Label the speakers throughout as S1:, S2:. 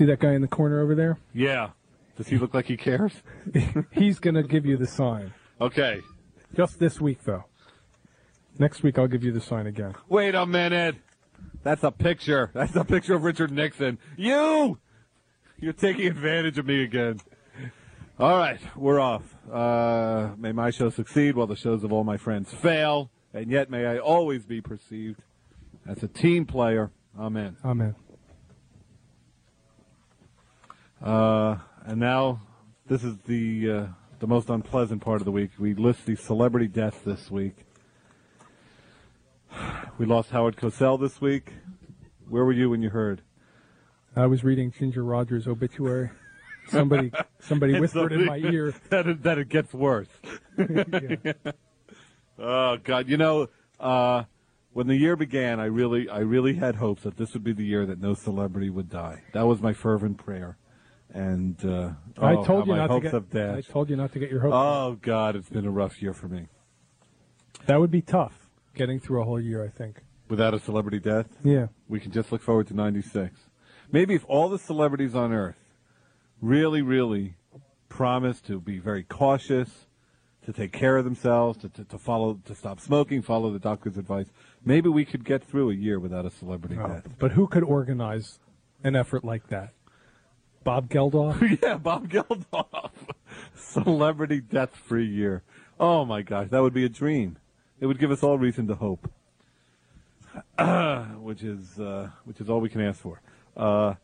S1: see that guy in the corner over there?
S2: Yeah. Does he look like he cares?
S1: He's going to give you the sign.
S2: Okay.
S1: Just this week, though. Next week, I'll give you the sign again.
S2: Wait a minute. That's a picture. That's a picture of Richard Nixon. You're taking advantage of me again. All right, we're off. May my show succeed while the shows of all my friends fail, and yet may I always be perceived as a team player. Amen.
S1: Amen.
S2: And now, this is the most unpleasant part of the week. We list the celebrity deaths this week. We lost Howard Cosell this week. Where were you when you heard?
S1: I was reading Ginger Rogers' obituary. Somebody whispered in my ear
S2: that it gets worse.
S1: Yeah.
S2: Oh God! When the year began, I really had hopes that this would be the year that no celebrity would die. That was my fervent prayer. And
S1: I told you not to get your hopes.
S2: Oh God, it's been a rough year for me.
S1: That would be tough, getting through a whole year, I think.
S2: Without a celebrity death?
S1: Yeah.
S2: We can just look forward to 96. Maybe if all the celebrities on Earth really, really promise to be very cautious, to take care of themselves, to stop smoking, follow the doctor's advice, maybe we could get through a year without a celebrity death.
S1: But who could organize an effort like that? Bob Geldof?
S2: Yeah, Bob Geldof. Celebrity death-free year. Oh, my gosh, that would be a dream. It would give us all reason to hope, which is all we can ask for. So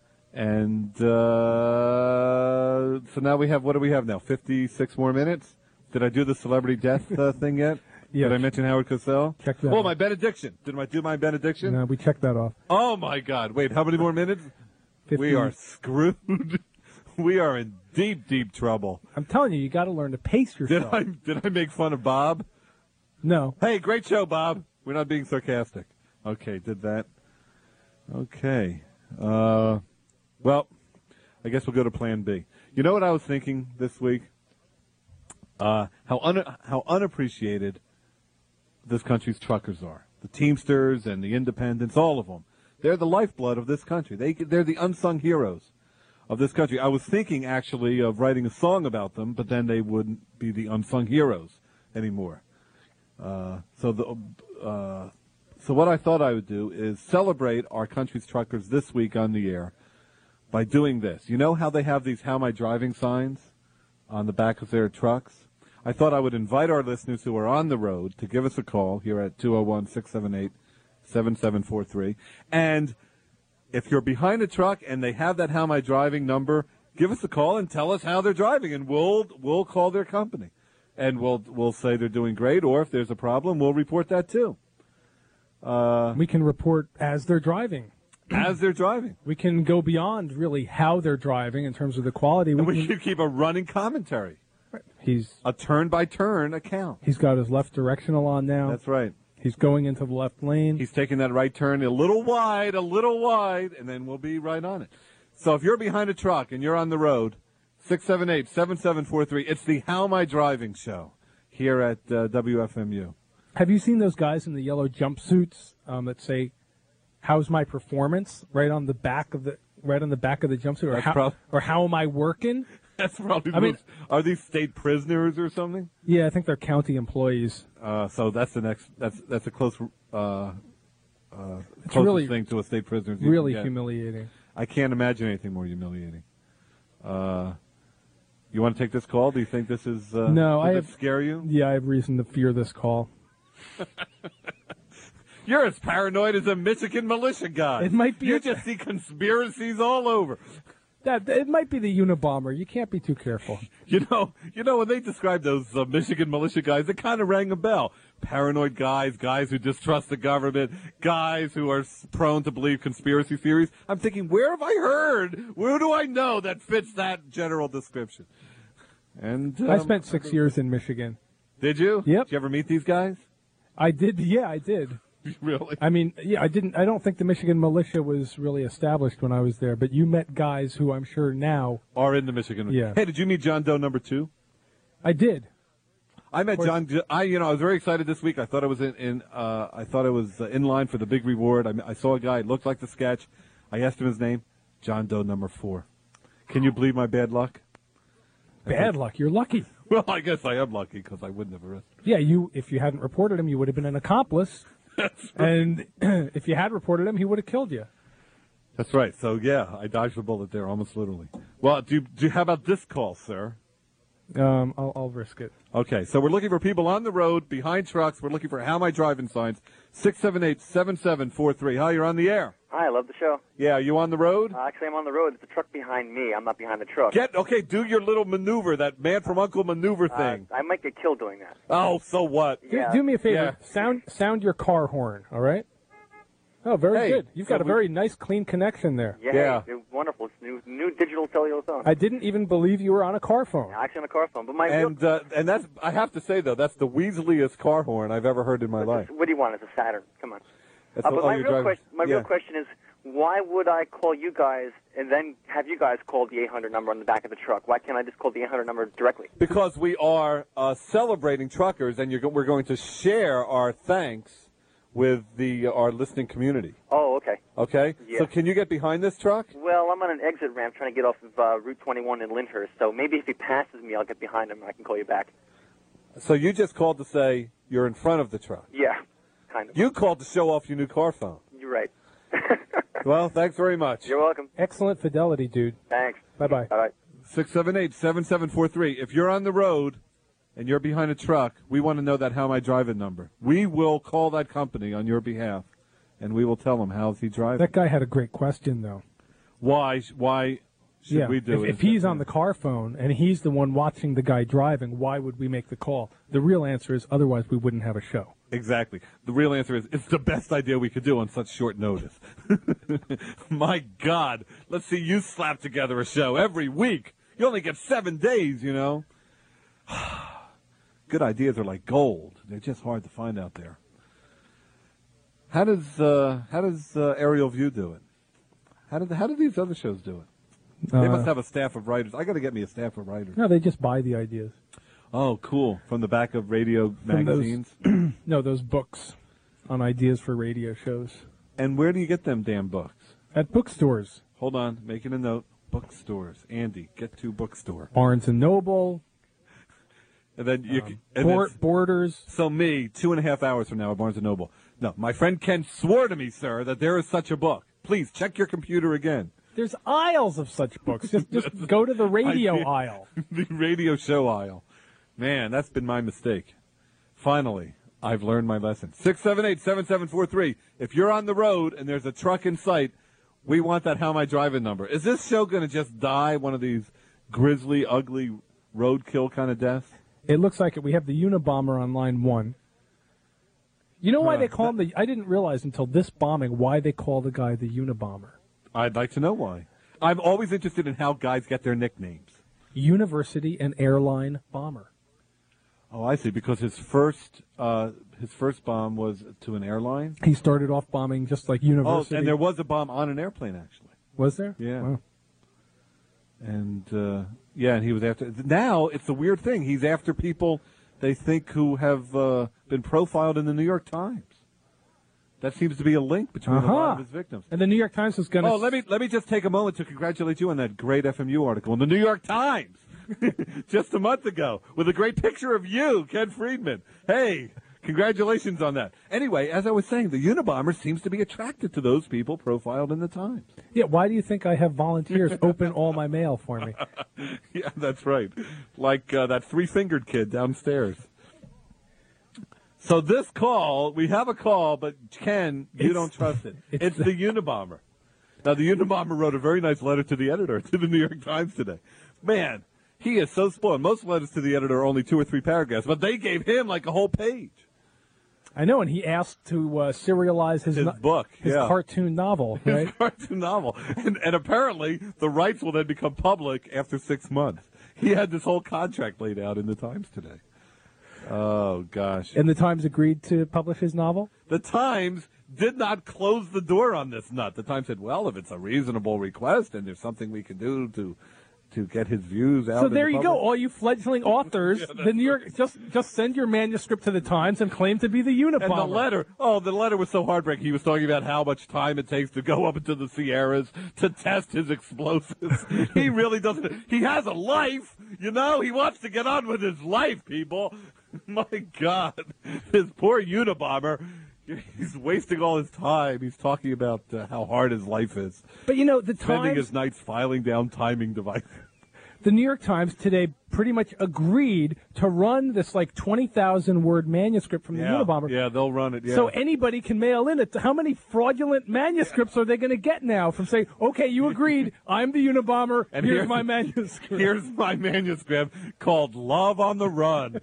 S2: now we have, what do we have now, 56 more minutes? Did I do the celebrity death thing yet?
S1: Yes.
S2: Did I mention Howard Cosell?
S1: Check that
S2: Oh,
S1: off.
S2: my benediction. Did I do my benediction?
S1: No, we checked that off.
S2: Oh, my God. Wait, how many more minutes?
S1: 50.
S2: We are screwed. We are in deep, deep trouble.
S1: I'm telling you, you got to learn to pace yourself.
S2: Did I make fun of Bob?
S1: No.
S2: Hey, great show, Bob. We're not being sarcastic. Okay, did that. Okay. Well, I guess we'll go to Plan B. You know what I was thinking this week? How unappreciated this country's truckers are. The Teamsters and the independents, all of them. They're the lifeblood of this country. They're the unsung heroes of this country. I was thinking, actually, of writing a song about them, but then they wouldn't be the unsung heroes anymore. So what I thought I would do is celebrate our country's truckers this week on the air by doing this. You know how they have these "How Am I Driving" signs on the back of their trucks? I thought I would invite our listeners who are on the road to give us a call here at 201-678-7743. And if you're behind a truck and they have that "How Am I Driving" number, give us a call and tell us how they're driving, and we'll call their company. And we'll say they're doing great, or if there's a problem, we'll report that too.
S1: We can report as they're driving.
S2: As they're driving.
S1: We can go beyond really how they're driving in terms of the quality.
S2: We can keep a running commentary.
S1: He's
S2: a turn-by-turn account.
S1: He's got his left directional on now.
S2: That's right.
S1: He's going into the left lane.
S2: He's taking that right turn a little wide, and then we'll be right on it. So if you're behind a truck and you're on the road, 678-7743, it's the How Am I Driving show here at WFMU.
S1: Have you seen those guys in the yellow jumpsuits that say, "How's my performance?" right on the back of the jumpsuit, or how am I working?
S2: That's probably. Are these state prisoners or something?
S1: Yeah, I think they're county employees.
S2: So that's the next. That's a close.
S1: It's really
S2: thing to a state prisoner.
S1: Really humiliating.
S2: I can't imagine anything more humiliating. You want to take this call? Do you think this is?
S1: No,
S2: does it scare you?
S1: Yeah, I have reason to fear this call.
S2: You're as paranoid as a Michigan militia guy.
S1: It might be.
S2: You just see conspiracies all over.
S1: It might be the Unabomber. You can't be too careful.
S2: You know when they describe those Michigan militia guys, it kind of rang a bell. Paranoid guys who distrust the government, guys who are prone to believe conspiracy theories. I'm thinking, where have I heard? Where do I know that fits that general description? And
S1: I spent 6 years in Michigan.
S2: Did you?
S1: Yep.
S2: Did you ever meet these guys?
S1: I did. Yeah, I did.
S2: Really?
S1: I mean, yeah, I didn't. I don't think the Michigan militia was really established when I was there. But you met guys who I'm sure now
S2: are in the Michigan.
S1: Yeah.
S2: Hey, did you meet John Doe number 2?
S1: I did.
S2: I met John. I was very excited this week. I thought I was in line for the big reward. I saw a guy. It looked like the sketch. I asked him his name. John Doe number 4. Can you believe my bad luck?
S1: Bad luck. You're lucky.
S2: Well, I guess I am lucky because I wouldn't have arrested.
S1: Yeah, if you hadn't reported him, you would have been an accomplice.
S2: That's right.
S1: And if you had reported him, he would have killed you.
S2: That's right. So, yeah, I dodged a bullet there, almost literally. Well, how about this call, sir?
S1: I'll risk it.
S2: Okay, so we're looking for people on the road, behind trucks. We're looking for How Am I Driving signs. 678-7743. Hi, you're on the air.
S3: Hi, I love the show.
S2: Yeah, are you on the road?
S3: Actually, I'm on the road. It's the truck behind me. I'm not behind the truck.
S2: Do your little maneuver, that Man from U.N.C.L.E. maneuver thing.
S3: I might get killed doing that.
S2: Oh, so what?
S3: Yeah.
S1: Do me a favor. Yeah. Sound your car horn, all right? Oh, very good. You've got a very nice, clean connection there.
S3: Yeah. It's wonderful. It's new digital cellular phone.
S1: I didn't even believe you were on a car phone.
S3: Actually, on a car phone. But
S2: and that's, I have to say, though, that's the weaseliest car horn I've ever heard in my life.
S3: What do you want? It's a Saturn. Come on.
S2: But
S3: my real question is, why would I call you guys and then have you guys call the 800 number on the back of the truck? Why can't I just call the 800 number directly?
S2: Because we are celebrating truckers, and we're going to share our thanks with our listening community.
S3: Oh, okay.
S2: Okay?
S3: Yeah.
S2: So can you get behind this truck?
S3: Well, I'm on an exit ramp trying to get off of Route 21 in Lyndhurst, so maybe if he passes me, I'll get behind him and I can call you back.
S2: So you just called to say you're in front of the truck.
S3: Yeah, kind of.
S2: You called to show off your new car phone.
S3: You're right.
S2: Well, thanks very much.
S3: You're welcome.
S1: Excellent fidelity, dude.
S3: Thanks.
S1: Bye-bye.
S3: Bye-bye.
S2: 678-7743. If you're on the road and you're behind a truck, we want to know that How Am I Driving number. We will call that company on your behalf, and we will tell them how's he driving.
S1: That guy had a great question, though.
S2: Why should we do it?
S1: If he's on the car phone and he's the one watching the guy driving, why would we make the call? The real answer is otherwise we wouldn't have a show.
S2: Exactly. The real answer is it's the best idea we could do on such short notice. My God. Let's see you slap together a show every week. You only get 7 days, you know. Good ideas are like gold. They're just hard to find out there. How does Aerial View do it? How do these other shows do it? They must have a staff of writers. I got to get me a staff of writers.
S1: No, they just buy the ideas.
S2: Oh, cool. From the back of radio magazines?
S1: No, those books on ideas for radio shows.
S2: And where do you get them damn books?
S1: At bookstores.
S2: Hold on. Making a note. Bookstores. Andy, get to bookstore.
S1: Barnes & Noble.
S2: And then
S1: Borders.
S2: So me, 2.5 hours from now at Barnes & Noble. No, my friend Ken swore to me, sir, that there is such a book. Please, check your computer again.
S1: There's aisles of such books. Just go to the radio aisle.
S2: The radio show aisle. Man, that's been my mistake. Finally, I've learned my lesson. 678-7743. If you're on the road and there's a truck in sight, we want that How Am I Driving number. Is this show going to just die one of these grisly, ugly, roadkill kind of deaths?
S1: It looks like it. We have the Unabomber on line 1. You know why they call him I didn't realize until this bombing why they call the guy the Unabomber.
S2: I'd like to know why. I'm always interested in how guys get their nicknames.
S1: University and airline bomber.
S2: Oh, I see. Because his first bomb was to an airline.
S1: He started off bombing just like university.
S2: Oh, and there was a bomb on an airplane, actually.
S1: Was there?
S2: Yeah.
S1: Wow.
S2: And and he was after. Now it's the weird thing. He's after people they think who have been profiled in the New York Times. That seems to be a link between a lot of his victims.
S1: And the New York Times is going to...
S2: Oh, let me just take a moment to congratulate you on that great FMU article in the New York Times just a month ago with a great picture of you, Ken Friedman. Hey, congratulations on that. Anyway, as I was saying, the Unabomber seems to be attracted to those people profiled in the Times.
S1: Yeah, why do you think I have volunteers open all my mail for me?
S2: Yeah, that's right. Like that three-fingered kid downstairs. So this call, we have a call, but Ken, you don't trust it. It's the Unabomber. Now, the Unabomber wrote a very nice letter to the editor, to the New York Times today. Man, he is so spoiled. Most letters to the editor are only 2 or 3 paragraphs, but they gave him like a whole page.
S1: I know, and he asked to serialize his
S2: book,
S1: his cartoon novel, right?
S2: His cartoon novel. And apparently, the rights will then become public after 6 months. He had this whole contract laid out in the Times today. Oh, gosh.
S1: And the Times agreed to publish his novel?
S2: The Times did not close the door on this nut. The Times said, well, if it's a reasonable request and there's something we can do to to get his views out.
S1: So there you go, all you fledgling authors. The New York, just send your manuscript to the Times and claim to be the Unabomber.
S2: And the letter was so heartbreaking. He was talking about how much time it takes to go up into the Sierras to test his explosives. He really doesn't. He has a life, you know. He wants to get on with his life, people. My God, this poor Unabomber. He's wasting all his time. He's talking about how hard his life is.
S1: But, you know, the
S2: spending
S1: Times,
S2: his nights filing down timing devices.
S1: The New York Times today pretty much agreed to run this, 20,000-word manuscript from the Unabomber.
S2: Yeah, they'll run it, yeah.
S1: So anybody can mail in it. How many fraudulent manuscripts are they going to get now from saying, okay, you agreed, I'm the Unabomber, and here's my manuscript.
S2: Here's my manuscript called Love on the Run,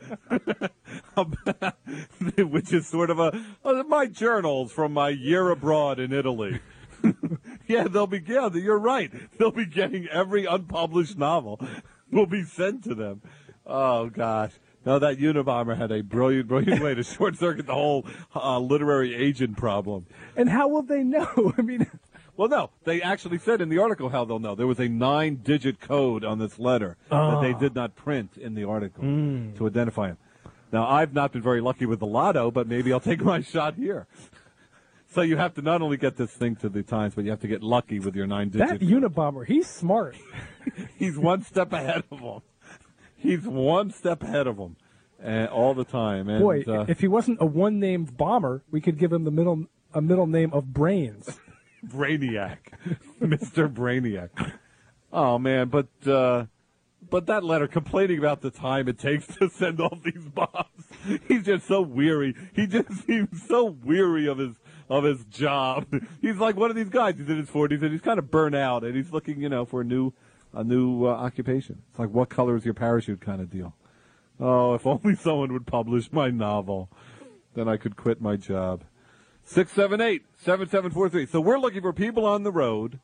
S2: which is sort of my journals from my year abroad in Italy. Yeah, you're right. They'll be getting every unpublished novel will be sent to them. Oh, gosh. No, that Unabomber had a brilliant way to short-circuit the whole literary agent problem.
S1: And how will they know? I mean...
S2: Well, no. They actually said in the article how they'll know. There was a 9-digit code on this letter that they did not print in the article to identify him. Now, I've not been very lucky with the lotto, but maybe I'll take my shot here. So you have to not only get this thing to the Times, but you have to get lucky with your 9-digit.
S1: That Unabomber, he's smart.
S2: He's one step ahead of them. He's one step ahead of them all the time. And,
S1: boy, if he wasn't a one-named bomber, we could give him a middle name of Brains.
S2: Brainiac. Mr. Brainiac. Oh, man, but that letter complaining about the time it takes to send all these bombs, he's just so weary. He just seems so weary of his job. He's like one of these guys. He's in his 40s and he's kind of burnt out, and he's looking, for a new occupation. It's like, what color is your parachute kind of deal. Oh, if only someone would publish my novel, then I could quit my job. 678-7743. So we're looking for people on the road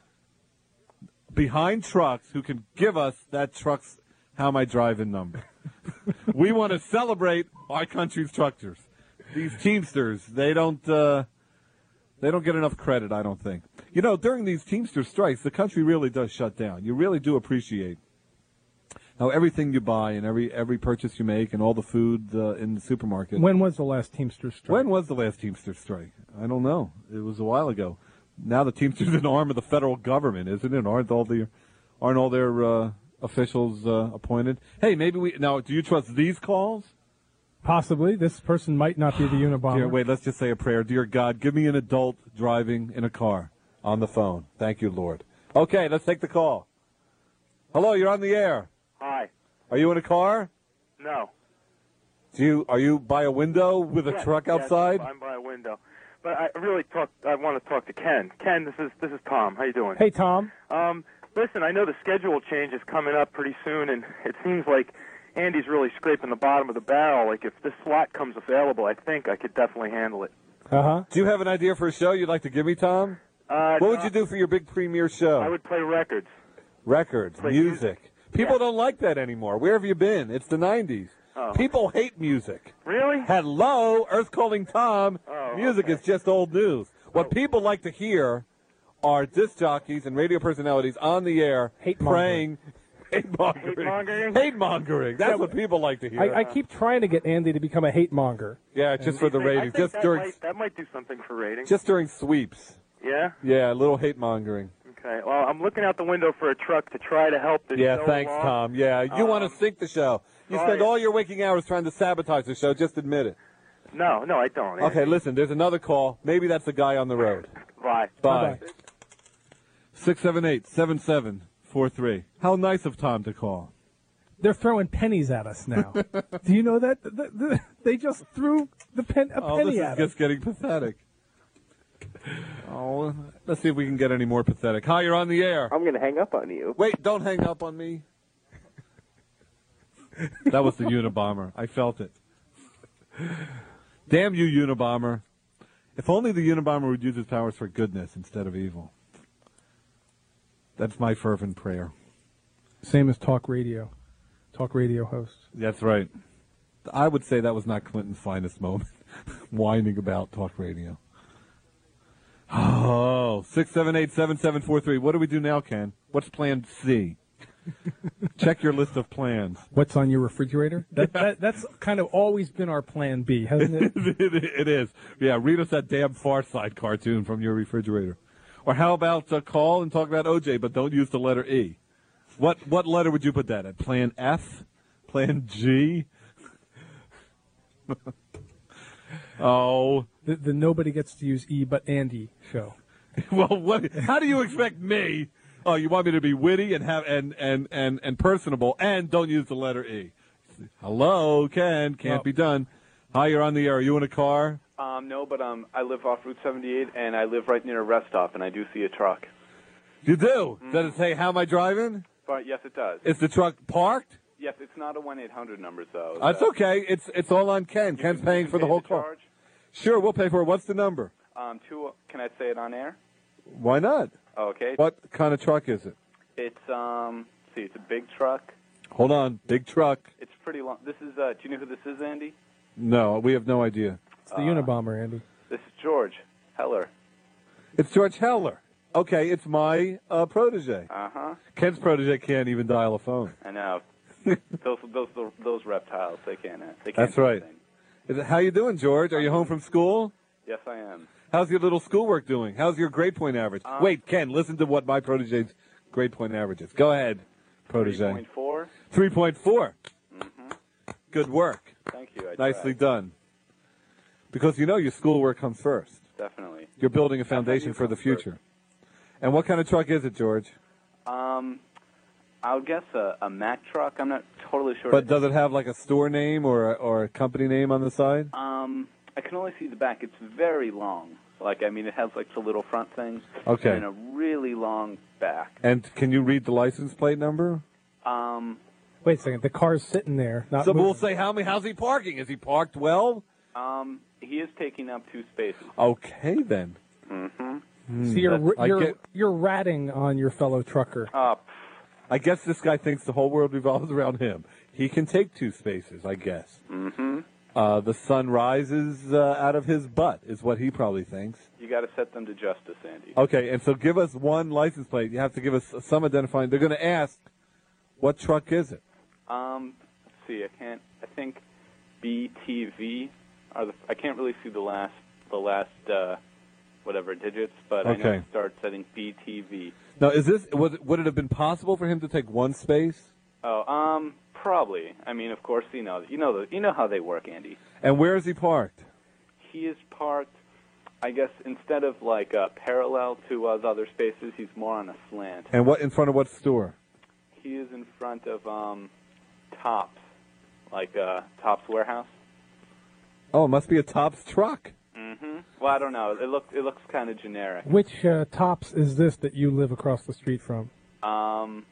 S2: behind trucks who can give us that truck's How Am I Driving number. We want to celebrate our country's truckers. These Teamsters, they don't get enough credit, I don't think. During these Teamster strikes, the country really does shut down. You really do appreciate how everything you buy and every purchase you make and all the food in the supermarket.
S1: When was the last Teamster strike?
S2: When was the last Teamster strike? I don't know. It was a while ago. Now the Teamsters are an arm of the federal government, isn't it? Aren't all their officials appointed? Hey, now, do you trust these calls?
S1: Possibly. This person might not be the Unabomber.
S2: Wait, let's just say a prayer. Dear God, give me an adult driving in a car on the phone. Thank you, Lord. Okay, let's take the call. Hello, you're on the air.
S4: Hi.
S2: Are you in a car?
S4: No.
S2: Are you by a window with a truck outside?
S4: Yes, I'm by a window. But I want to talk to Ken. Ken, this is Tom. How you doing?
S1: Hey, Tom.
S4: Listen, I know the schedule change is coming up pretty soon, and it seems like Andy's really scraping the bottom of the barrel. Like, if this slot comes available, I think I could definitely handle it.
S1: Uh-huh.
S2: Do you have an idea for a show you'd like to give me, Tom? What would you do for your big premiere show?
S4: I would play records.
S2: Records, music. People don't like that anymore. Where have you been? It's the 90s.
S4: Oh.
S2: People hate music.
S4: Really?
S2: Hello, Earth Calling Tom.
S4: Oh,
S2: music is just old news. What people like to hear are disc jockeys and radio personalities on the air praying. Hate-mongering. That's what people like to hear.
S1: I keep trying to get Andy to become a hate-monger.
S2: Yeah, just for the ratings.
S4: That might do something for ratings.
S2: Just during sweeps.
S4: Yeah?
S2: Yeah, a little hate-mongering.
S4: Okay. Well, I'm looking out the window for a truck to try to help the show.
S2: Yeah, thanks,
S4: along.
S2: Tom. Yeah, you want to sink the show. You spend all your waking hours trying to sabotage the show. Just admit it.
S4: No, I don't.
S2: Okay, listen, there's another call. Maybe that's the guy on the road.
S4: Bye.
S2: Bye. 678-7743. How nice of Tom to call.
S1: They're throwing pennies at us now. Do you know that? They just threw a penny at us.
S2: This is just getting pathetic. Oh, let's see if we can get any more pathetic. Hi, you're on the air.
S3: I'm going to hang up on you.
S2: Wait, don't hang up on me. That was the Unabomber. I felt it. Damn you, Unabomber. If only the Unabomber would use his powers for goodness instead of evil. That's my fervent prayer.
S1: Same as talk radio hosts.
S2: That's right. I would say that was not Clinton's finest moment, whining about talk radio. Oh, 678-7743. What do we do now, Ken? What's plan C? Check your list of plans.
S1: What's on your refrigerator? That's kind of always been our plan B, hasn't it?
S2: It is. Yeah, read us that damn Far Side cartoon from your refrigerator. Or how about call and talk about OJ, but don't use the letter E? What letter would you put that at? Plan F? Plan G? Oh.
S1: The nobody gets to use E but Andy show.
S2: Well, what? How do you expect me? Oh, you want me to be witty and have and personable and don't use the letter E? Hello, Ken. Can't be done. Hi, you're on the air. Are you in a car?
S5: No, but I live off Route 78, and I live right near a rest stop, and I do see a truck.
S2: You do? Does it say, how am I driving?
S5: But yes, it does.
S2: Is the truck parked?
S5: Yes, it's not a 1-800 number, though.
S2: That's okay. It's all on Ken. Ken's paying for the whole car.
S5: Charge?
S2: Sure, we'll pay for it. What's the number?
S5: Can I say it on air?
S2: Why not?
S5: Okay.
S2: What kind of truck is it?
S5: It's it's a big truck.
S2: Hold on, big truck.
S5: It's pretty long. This is. Do you know who this is, Andy?
S2: No, we have no idea.
S1: It's the Unabomber, Andy.
S5: This is George Heller.
S2: It's George Heller. Okay, it's my protege. Ken's protege can't even dial a phone.
S5: I know. those reptiles, they can't.
S2: That's right. How you doing, George? Are you home from school?
S5: Yes, I am.
S2: How's your little schoolwork doing? How's your grade point average? Wait, Ken, listen to what my protege's grade point average is. Go ahead, protege.
S5: 3.4.
S2: 3.4.
S5: Mm-hmm.
S2: Good work.
S5: Thank you.
S2: Nicely done. Because you know your schoolwork comes first.
S5: Definitely.
S2: You're building a foundation for the future. And what kind of truck is it, George?
S5: I would guess a Mack truck. I'm not totally sure.
S2: But does it have like a store name or a company name on the side?
S5: I can only see the back. It's very long. It has like the little front thing.
S2: Okay.
S5: And a really long back.
S2: And can you read the license plate number?
S1: Wait a second. The car's sitting there. Not
S2: So
S1: moving.
S2: we'll say, how's he parking? Is he parked well?
S5: He is taking up 2 spaces.
S2: Okay, then.
S5: Mm-hmm.
S1: So you're ratting on your fellow trucker.
S2: I guess this guy thinks the whole world revolves around him. He can take 2 spaces, I guess.
S5: Mm-hmm.
S2: The sun rises out of his butt, is what he probably thinks.
S5: You got to set them to justice, Andy.
S2: Okay, and so give us one license plate. You have to give us some identifying. They're going to ask, what truck is it?
S5: Let's see. I think BTV I can't really see the last whatever digits, but I know it starts setting BTV.
S2: Now, would it have been possible for him to take 1 space?
S5: Oh, probably. I mean, of course, you know how they work, Andy.
S2: And where is he parked?
S5: He is parked, I guess, instead of parallel to the other spaces, he's more on a slant.
S2: And in front of what store?
S5: He is in front of Tops, Tops Warehouse.
S2: Oh, it must be a Tops truck.
S5: Mm-hmm. Well, I don't know. It looks kind of generic.
S1: Which Tops is this that you live across the street from?
S5: I'm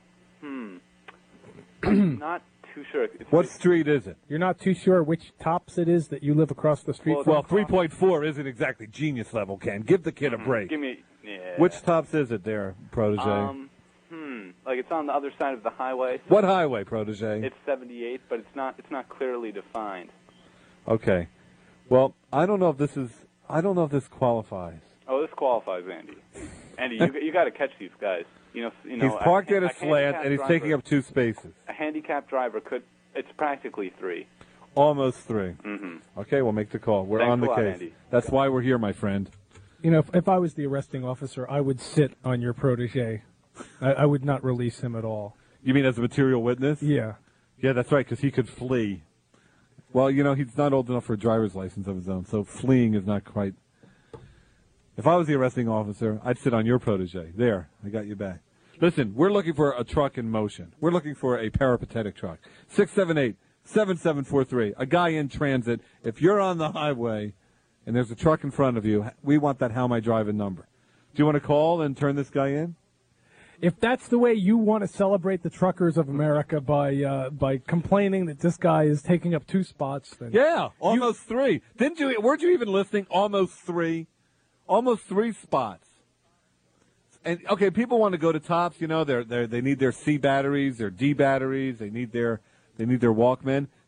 S5: not too sure.
S2: What street is it?
S1: You're not too sure which Tops it is that you live across the street from?
S2: Well, 3.4 isn't exactly genius level, Ken. Give the kid a break. Which Tops is it there, protege?
S5: It's on the other side of the highway. So
S2: what highway, protege?
S5: It's 78, but it's not clearly defined.
S2: Okay. Well, I don't know if this qualifies.
S5: Oh, this qualifies, Andy. Andy, you got to catch these guys. He's
S2: parked at a slant and he's taking up 2 spaces.
S5: A handicapped driver it's practically 3.
S2: Almost 3.
S5: Mm-hmm.
S2: Okay, we'll make the call. We're
S5: Thanks
S2: on the
S5: a lot,
S2: case.
S5: Andy.
S2: That's why we're here, my friend.
S1: If I was the arresting officer, I would sit on your protege. I would not release him at all.
S2: You mean as a material witness?
S1: Yeah.
S2: Yeah, that's right, because he could flee. Well, he's not old enough for a driver's license of his own, so fleeing is not quite. If I was the arresting officer, I'd sit on your protege. There, I got you back. Listen, we're looking for a truck in motion. We're looking for a peripatetic truck. 678-7743, a guy in transit. If you're on the highway and there's a truck in front of you, we want that How Am I Driving number. Do you want to call and turn this guy in?
S1: If that's the way you want to celebrate the truckers of America by complaining that this guy is taking up 2 spots, then
S2: almost 3. Weren't you even listening? Almost 3 spots. And okay, people want to go to Tops. They need their C batteries, their D batteries. They need their Walkman.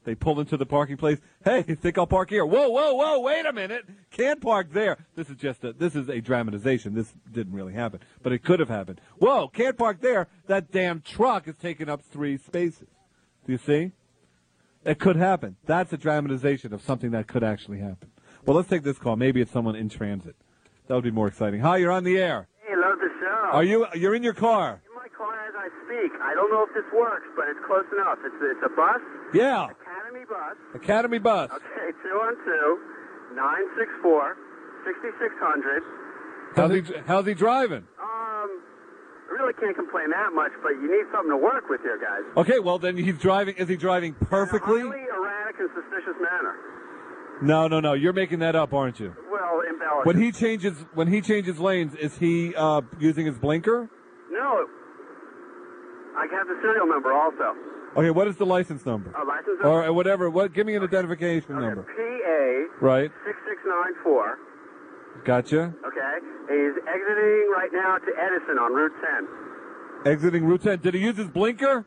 S2: They pull into the parking place. Hey, you think I'll park here? Whoa, whoa, whoa! Wait a minute! Can't park there. This is a dramatization. This didn't really happen, but it could have happened. Whoa! Can't park there. That damn truck is taking up 3 spaces. Do you see? It could happen. That's a dramatization of something that could actually happen. Well, let's take this call. Maybe it's someone in transit. That would be more exciting. Hi, you're on the air.
S6: Hey, love the show.
S2: You're in your car?
S6: In my car as I speak. I don't know if this works, but it's close enough. It's a bus.
S2: Yeah.
S6: Academy bus.
S2: Academy bus.
S6: Okay, 212-964-6600.
S2: How's he driving?
S6: I really can't complain that much, but you need something to work with here, guys.
S2: Okay, well then he's driving. Is he driving perfectly?
S6: In a highly erratic and suspicious manner.
S2: No. You're making that up, aren't you?
S6: Well, embellished.
S2: When he changes lanes, is he using his blinker?
S6: No. I have the serial number also.
S2: Okay, what is the license number?
S6: License number?
S2: Or whatever. Give me an identification number.
S6: PA.
S2: Right.
S6: 6694.
S2: Gotcha.
S6: Okay. He's exiting right now to Edison on Route 10.
S2: Exiting Route 10. Did he use his blinker?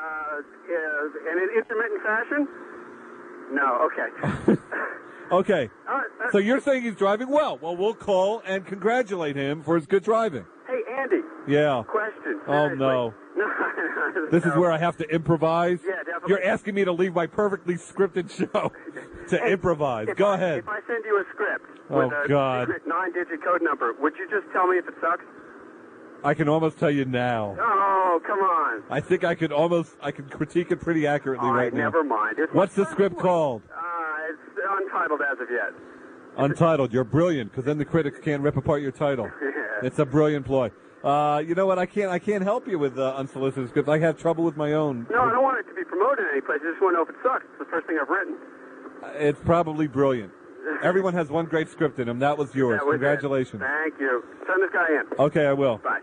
S6: In an intermittent fashion? No. Okay.
S2: Okay. So you're saying he's driving well. Well, we'll call and congratulate him for his good driving.
S6: Hey, Andy.
S2: Yeah.
S6: Question.
S2: Oh, no. This is where I have to improvise?
S6: Yeah, definitely.
S2: You're asking me to leave my perfectly scripted show to improvise. Go ahead.
S6: If I send you a script
S2: Oh,
S6: with a
S2: God.
S6: secret 9-digit code number, would you just tell me if it sucks?
S2: I can almost tell you now.
S6: Oh, come on.
S2: I think I could critique it pretty accurately
S6: All right,
S2: now.
S6: never mind.
S2: What's the script called?
S6: It's untitled as of yet.
S2: Untitled. You're brilliant, because then the critics can't rip apart your title. It's a brilliant ploy. You know what? I can't help you with unsolicited scripts. I have trouble with my own.
S6: No, I don't want it to be promoted any place. I just want to know if it sucks. It's the first thing I've written.
S2: It's probably brilliant. Everyone has one great script in them. That was yours. Congratulations.
S6: Thank you. Send this guy in.
S2: Okay, I will.
S6: Bye.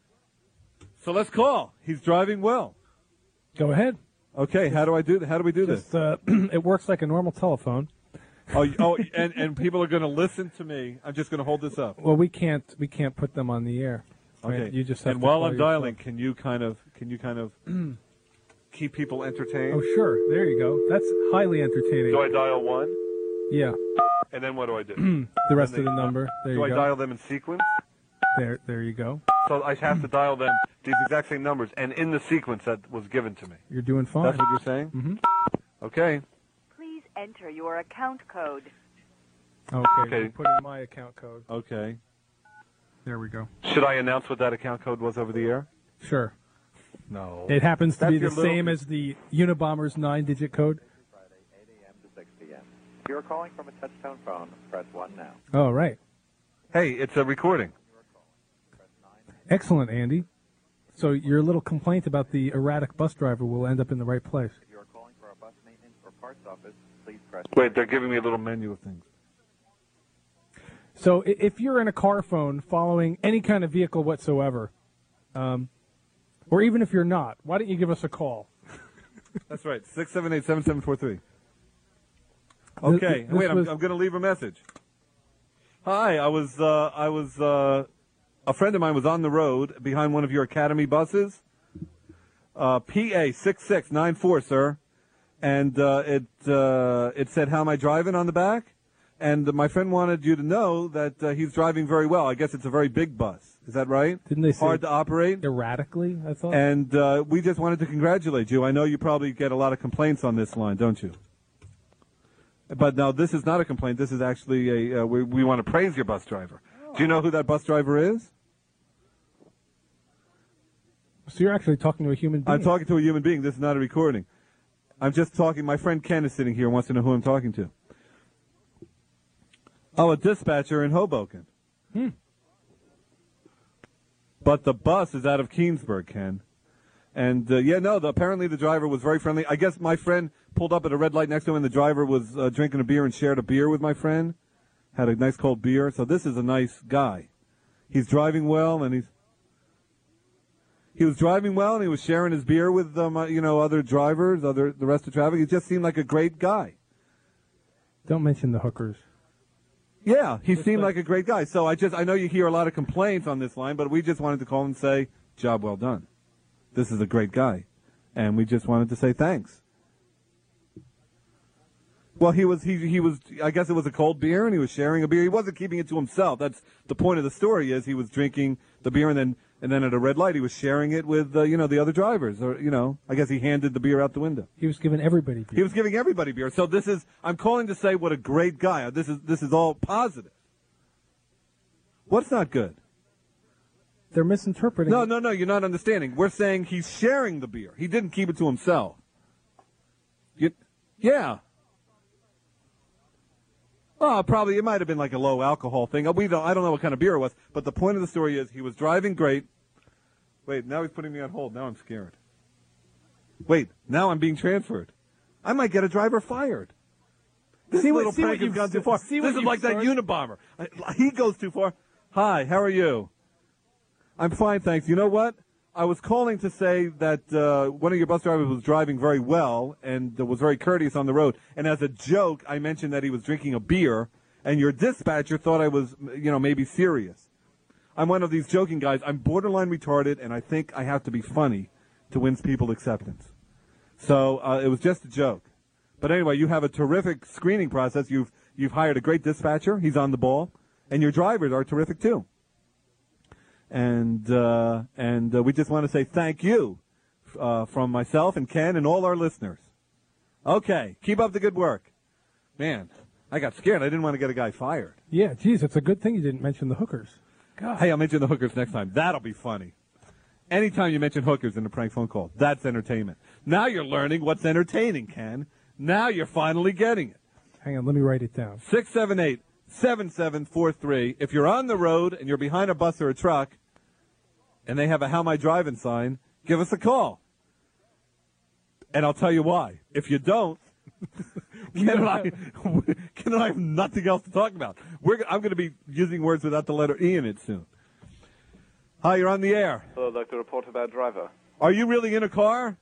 S2: So let's call. He's driving well.
S1: Go ahead.
S2: Okay, how do we do this?
S1: It works like a normal telephone.
S2: And people are going to listen to me. I'm just going to hold this up.
S1: Well, we can't put them on the air.
S2: Okay.
S1: Right? You just have
S2: and
S1: to
S2: while
S1: call
S2: I'm dialing,
S1: yourself.
S2: can you kind of keep people entertained?
S1: Oh, sure. There you go. That's highly entertaining.
S2: Do I dial 1?
S1: Yeah.
S2: And then what do I do?
S1: The rest of the number. There you go.
S2: Do I dial them in sequence?
S1: There you go.
S2: So I have to dial them these exact same numbers and in the sequence that was given to me.
S1: You're doing fine.
S2: That's what you're saying?
S1: Mm-hmm.
S2: Okay.
S7: Please enter your account code.
S1: Okay. I'm putting my account code.
S2: Okay.
S1: There we go.
S2: Should I announce what that account code was over the air?
S1: Sure.
S2: No.
S1: It happens to be the
S2: your little-
S1: same as the Unabomber's 9-digit code.
S8: Friday, 8 a.m. to 6 p.m. If you are calling from a touch-tone phone, press 1 now.
S1: Oh, right.
S2: Hey, it's a recording.
S1: Excellent, Andy. So your little complaint about the erratic bus driver will end up in the right place.
S8: If you are calling for a bus maintenance or parts office, please press
S2: Wait, they're giving me a little menu of things.
S1: So if you're in a car phone following any kind of vehicle whatsoever, or even if you're not, why don't you give us a call?
S2: That's right, 678-7743. Okay, wait, I'm going to leave a message. Hi, I was a friend of mine was on the road behind one of your Academy buses, PA 6694, sir, and it said, "How am I driving?" on the back, and my friend wanted you to know that he's driving very well. I guess it's a very big bus. Is that right?
S1: Didn't they say
S2: hard to operate?
S1: Erratically, I thought.
S2: And we just wanted to congratulate you. I know you probably get a lot of complaints on this line, don't you? But no, this is not a complaint. This is actually we want to praise your bus driver. Do you know who that bus driver is?
S1: So you're actually talking to a human being.
S2: I'm talking to a human being. This is not a recording. I'm just talking. My friend Ken is sitting here and wants to know who I'm talking to. Oh, a dispatcher in Hoboken. But the bus is out of Keensburg, Ken. And, apparently the driver was very friendly. I guess my friend pulled up at a red light next to him, and the driver was drinking a beer and shared a beer with my friend. Had a nice cold beer. So this is a nice guy. He's driving well, and he was driving well, and he was sharing his beer with other drivers, the rest of traffic. He just seemed like a great guy.
S1: Don't mention the hookers.
S2: Yeah, he seemed like a great guy. So I know you hear a lot of complaints on this line, but we just wanted to call and say, job well done. This is a great guy. And we just wanted to say thanks. Well, he was. I guess it was a cold beer, and he was sharing a beer. He wasn't keeping it to himself. That's the point of the story. Is he was drinking the beer, and then at a red light, he was sharing it with the other drivers. Or I guess he handed the beer out the window.
S1: He was giving everybody beer.
S2: He was giving everybody beer. So I'm calling to say what a great guy. This is all positive. What's not good?
S1: They're misinterpreting.
S2: No, you're not understanding. We're saying he's sharing the beer. He didn't keep it to himself. Yeah. Oh, probably it might have been like a low alcohol thing. I don't know what kind of beer it was, but the point of the story is he was driving great. Wait, now he's putting me on hold. Now I'm scared. Wait, now I'm being transferred. I might get a driver fired. This little prank has gone too far. This is like that Unabomber. He goes too far. Hi, how are you? I'm fine, thanks. You know what? I was calling to say that one of your bus drivers was driving very well and was very courteous on the road. And as a joke, I mentioned that he was drinking a beer, and your dispatcher thought I was, maybe serious. I'm one of these joking guys. I'm borderline retarded, and I think I have to be funny to win people's acceptance. So it was just a joke. But anyway, you have a terrific screening process. You've hired a great dispatcher. He's on the ball. And your drivers are terrific, too. And we just want to say thank you from myself and Ken and all our listeners. Okay, keep up the good work. Man, I got scared. I didn't want to get a guy fired.
S1: Yeah, geez, it's a good thing you didn't mention the hookers. God.
S2: Hey, I'll mention the hookers next time. That'll be funny. Anytime you mention hookers in a prank phone call, that's entertainment. Now you're learning what's entertaining, Ken. Now you're finally getting it.
S1: Hang on, let me write it down.
S2: 678-7743. If you're on the road and you're behind a bus or a truck, and they have a How Am I Driving sign, give us a call. And I'll tell you why. If you don't, Ken and I have nothing else to talk about. I'm going to be using words without the letter E in it soon. Hi, you're on the air.
S5: Hello, I'd like to report a bad driver.
S2: Are you really in a car?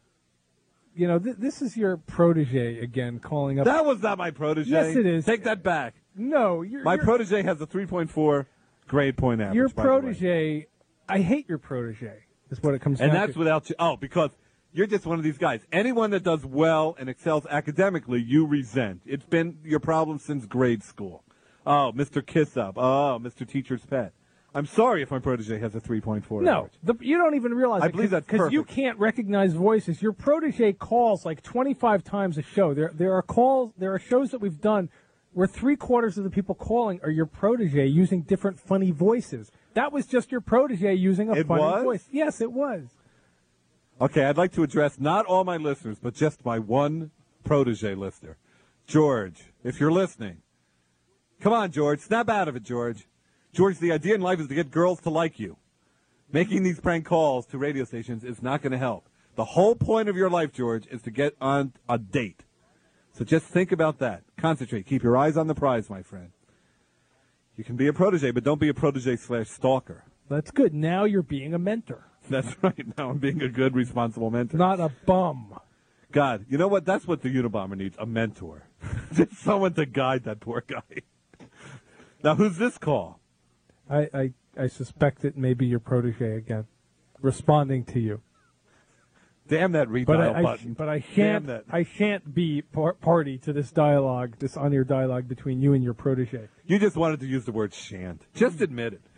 S1: This is your protege again calling up.
S2: That was not my protege.
S1: Yes, it is.
S2: Take that back.
S1: No,
S2: my protege has a 3.4 grade point average.
S1: Your protege... I hate your protege, is what it comes down to.
S2: And that's without you. Oh, because you're just one of these guys. Anyone that does well and excels academically, you resent. It's been your problem since grade school. Oh, Mr. Kiss-Up. Oh, Mr. Teacher's Pet. I'm sorry if my protege has a 3.4
S1: No, you don't even realize
S2: I believe that's
S1: because you can't recognize voices. Your protege calls like 25 times a show. There are shows that we've done where 3/4 of the people calling are your protege using different funny voices. That was just your protege using a funny voice. Yes, it was.
S2: Okay, I'd like to address not all my listeners, but just my one protege listener. George, if you're listening, come on, George. Snap out of it, George. George, the idea in life is to get girls to like you. Making these prank calls to radio stations is not going to help. The whole point of your life, George, is to get on a date. So just think about that. Concentrate. Keep your eyes on the prize, my friend. You can be a protege, but don't be a protege/stalker.
S1: That's good. Now you're being a mentor.
S2: That's right. Now I'm being a good, responsible mentor.
S1: Not a bum.
S2: God, you know what? That's what the Unabomber needs, a mentor. Just someone to guide that poor guy. Now, who's this call?
S1: I suspect it may be your protege again, responding to you.
S2: Damn that redial button.
S1: But I shan't be party to this dialogue, this on-air dialogue between you and your protege.
S2: You just wanted to use the word shan't. Just admit it.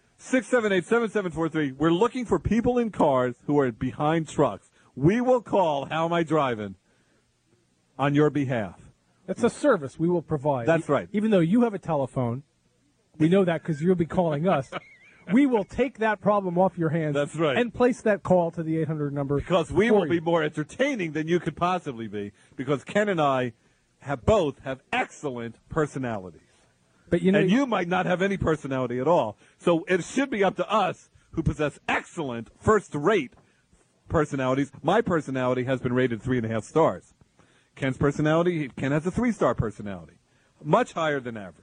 S2: 678-7743. We're looking for people in cars who are behind trucks. We will call How Am I Driving on your behalf.
S1: That's a service we will provide.
S2: That's right.
S1: Even though you have a telephone, we know that because you'll be calling us. We will take that problem off your hands.
S2: That's right.
S1: And place that call to the 800 number.
S2: Because we will be more entertaining than you could possibly be. Because Ken and I both have excellent personalities.
S1: But
S2: you might not have any personality at all. So it should be up to us who possess excellent, first-rate personalities. My personality has been rated 3.5 stars. Ken has a 3-star personality. Much higher than average.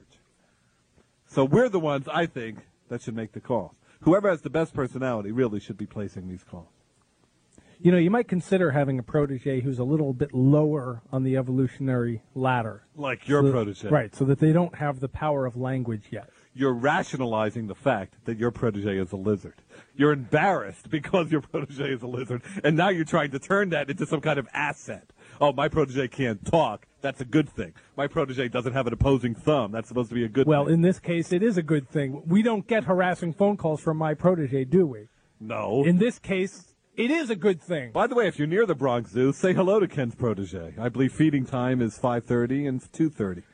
S2: So we're the ones, I think, that should make the calls. Whoever has the best personality really should be placing these calls.
S1: You might consider having a protege who's a little bit lower on the evolutionary ladder.
S2: Like your protege.
S1: Right, so that they don't have the power of language yet.
S2: You're rationalizing the fact that your protege is a lizard. You're embarrassed because your protege is a lizard, and now you're trying to turn that into some kind of asset. Oh, my protege can't talk. That's a good thing. My protege doesn't have an opposing thumb. That's supposed to be a good
S1: Well,
S2: thing.
S1: in this case, it is a good thing. We don't get harassing phone calls from my protege, do we?
S2: No.
S1: In this case, it is a good thing.
S2: By the way, if you're near the Bronx Zoo, say hello to Ken's protege. I believe feeding time is 5:30 and 2:30.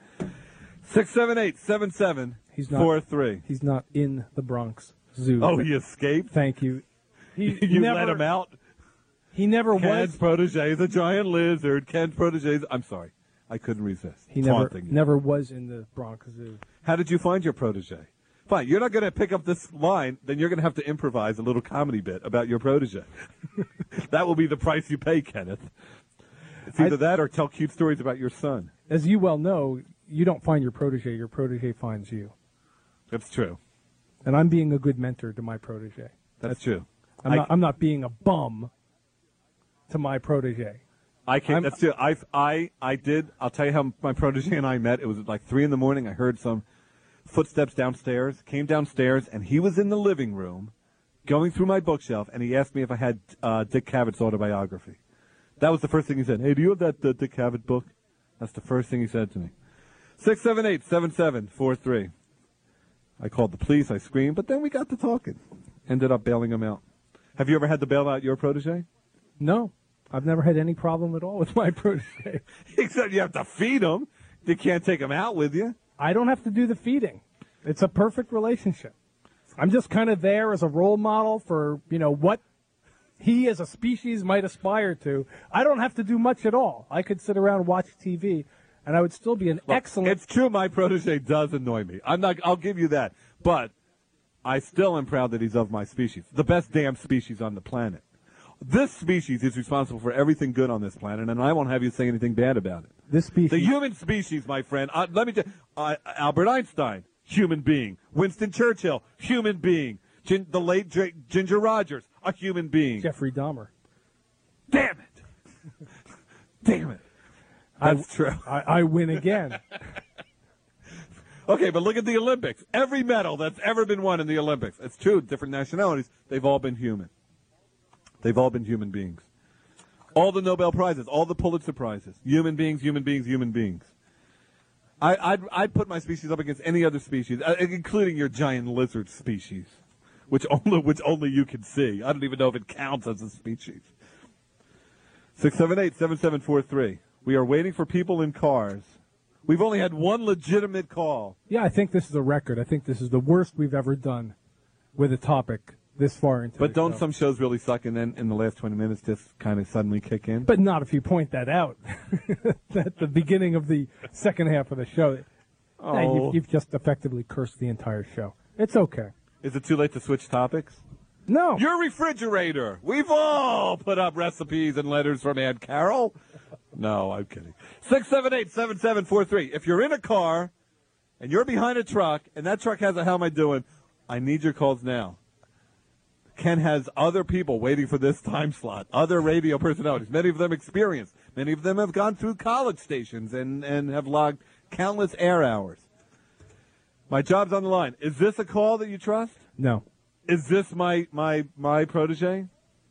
S2: 678-7743.
S1: He's not in the Bronx Zoo.
S2: Oh, he escaped?
S1: Thank you.
S2: You let him out?
S1: He never
S2: Ken's
S1: was.
S2: protege is a giant lizard. Ken's protege is... I'm sorry. I couldn't resist.
S1: He
S2: Taunting you.
S1: never was in the Bronx Zoo.
S2: How did you find your protege? Fine, you're not going to pick up this line, then you're going to have to improvise a little comedy bit about your protege. That will be the price you pay, Kenneth. It's either that or tell cute stories about your son.
S1: As you well know, you don't find your protege finds you.
S2: That's true.
S1: And I'm being a good mentor to my protege.
S2: That's true.
S1: I'm not being a bum to my protege.
S2: I can't. That's true. I did. I'll tell you how my protege and I met. It was like 3 a.m. I heard some footsteps downstairs. Came downstairs, and he was in the living room, going through my bookshelf, and he asked me if I had Dick Cavett autobiography. That was the first thing he said. Hey, do you have that Dick Cavett book? That's the first thing he said to me. 678-7743. I called the police. I screamed, but then we got to talking. Ended up bailing him out. Have you ever had to bail out your protege?
S1: No. I've never had any problem at all with my protege.
S2: Except you have to feed him. You can't take him out with you.
S1: I don't have to do the feeding. It's a perfect relationship. I'm just kind of there as a role model for, what he as a species might aspire to. I don't have to do much at all. I could sit around and watch TV, and I would still be an excellent...
S2: It's true my protege does annoy me. I'll give you that. But I still am proud that he's of my species. The best damn species on the planet. This species is responsible for everything good on this planet, and I won't have you say anything bad about it.
S1: This species...
S2: The human species, my friend. Let me tell you, Albert Einstein, human being. Winston Churchill, human being. The late Ginger Rogers, a human being.
S1: Jeffrey Dahmer.
S2: Damn it. Damn it. That's true.
S1: I win again.
S2: Okay, but look at the Olympics. Every medal that's ever been won in the Olympics. It's true, different nationalities. They've all been human. They've all been human beings. All the Nobel Prizes, all the Pulitzer Prizes. Human beings, human beings, human beings. I'd put my species up against any other species, including your giant lizard species, which only you can see. I don't even know if it counts as a species. 678-7743. We are waiting for people in cars. We've only had one legitimate call.
S1: Yeah, I think this is a record. I think this is the worst we've ever done with a topic this far into
S2: But
S1: the
S2: don't
S1: show.
S2: some shows really suck and then in the last 20 minutes just kind of suddenly kick in?
S1: But not if you point that out at the beginning of the second half of the show.
S2: Oh.
S1: Yeah, you've just effectively cursed the entire show. It's okay.
S2: Is it too late to switch topics?
S1: No.
S2: Your refrigerator. We've all put up recipes and letters from Aunt Carol. No, I'm kidding. 678-7743. If you're in a car and you're behind a truck and that truck has a how am I doing, I need your calls now. Ken has other people waiting for this time slot, other radio personalities, many of them experienced. Many of them have gone through college stations and have logged countless air hours. My job's on the line. Is this a call that you trust?
S1: No.
S2: Is this my protege?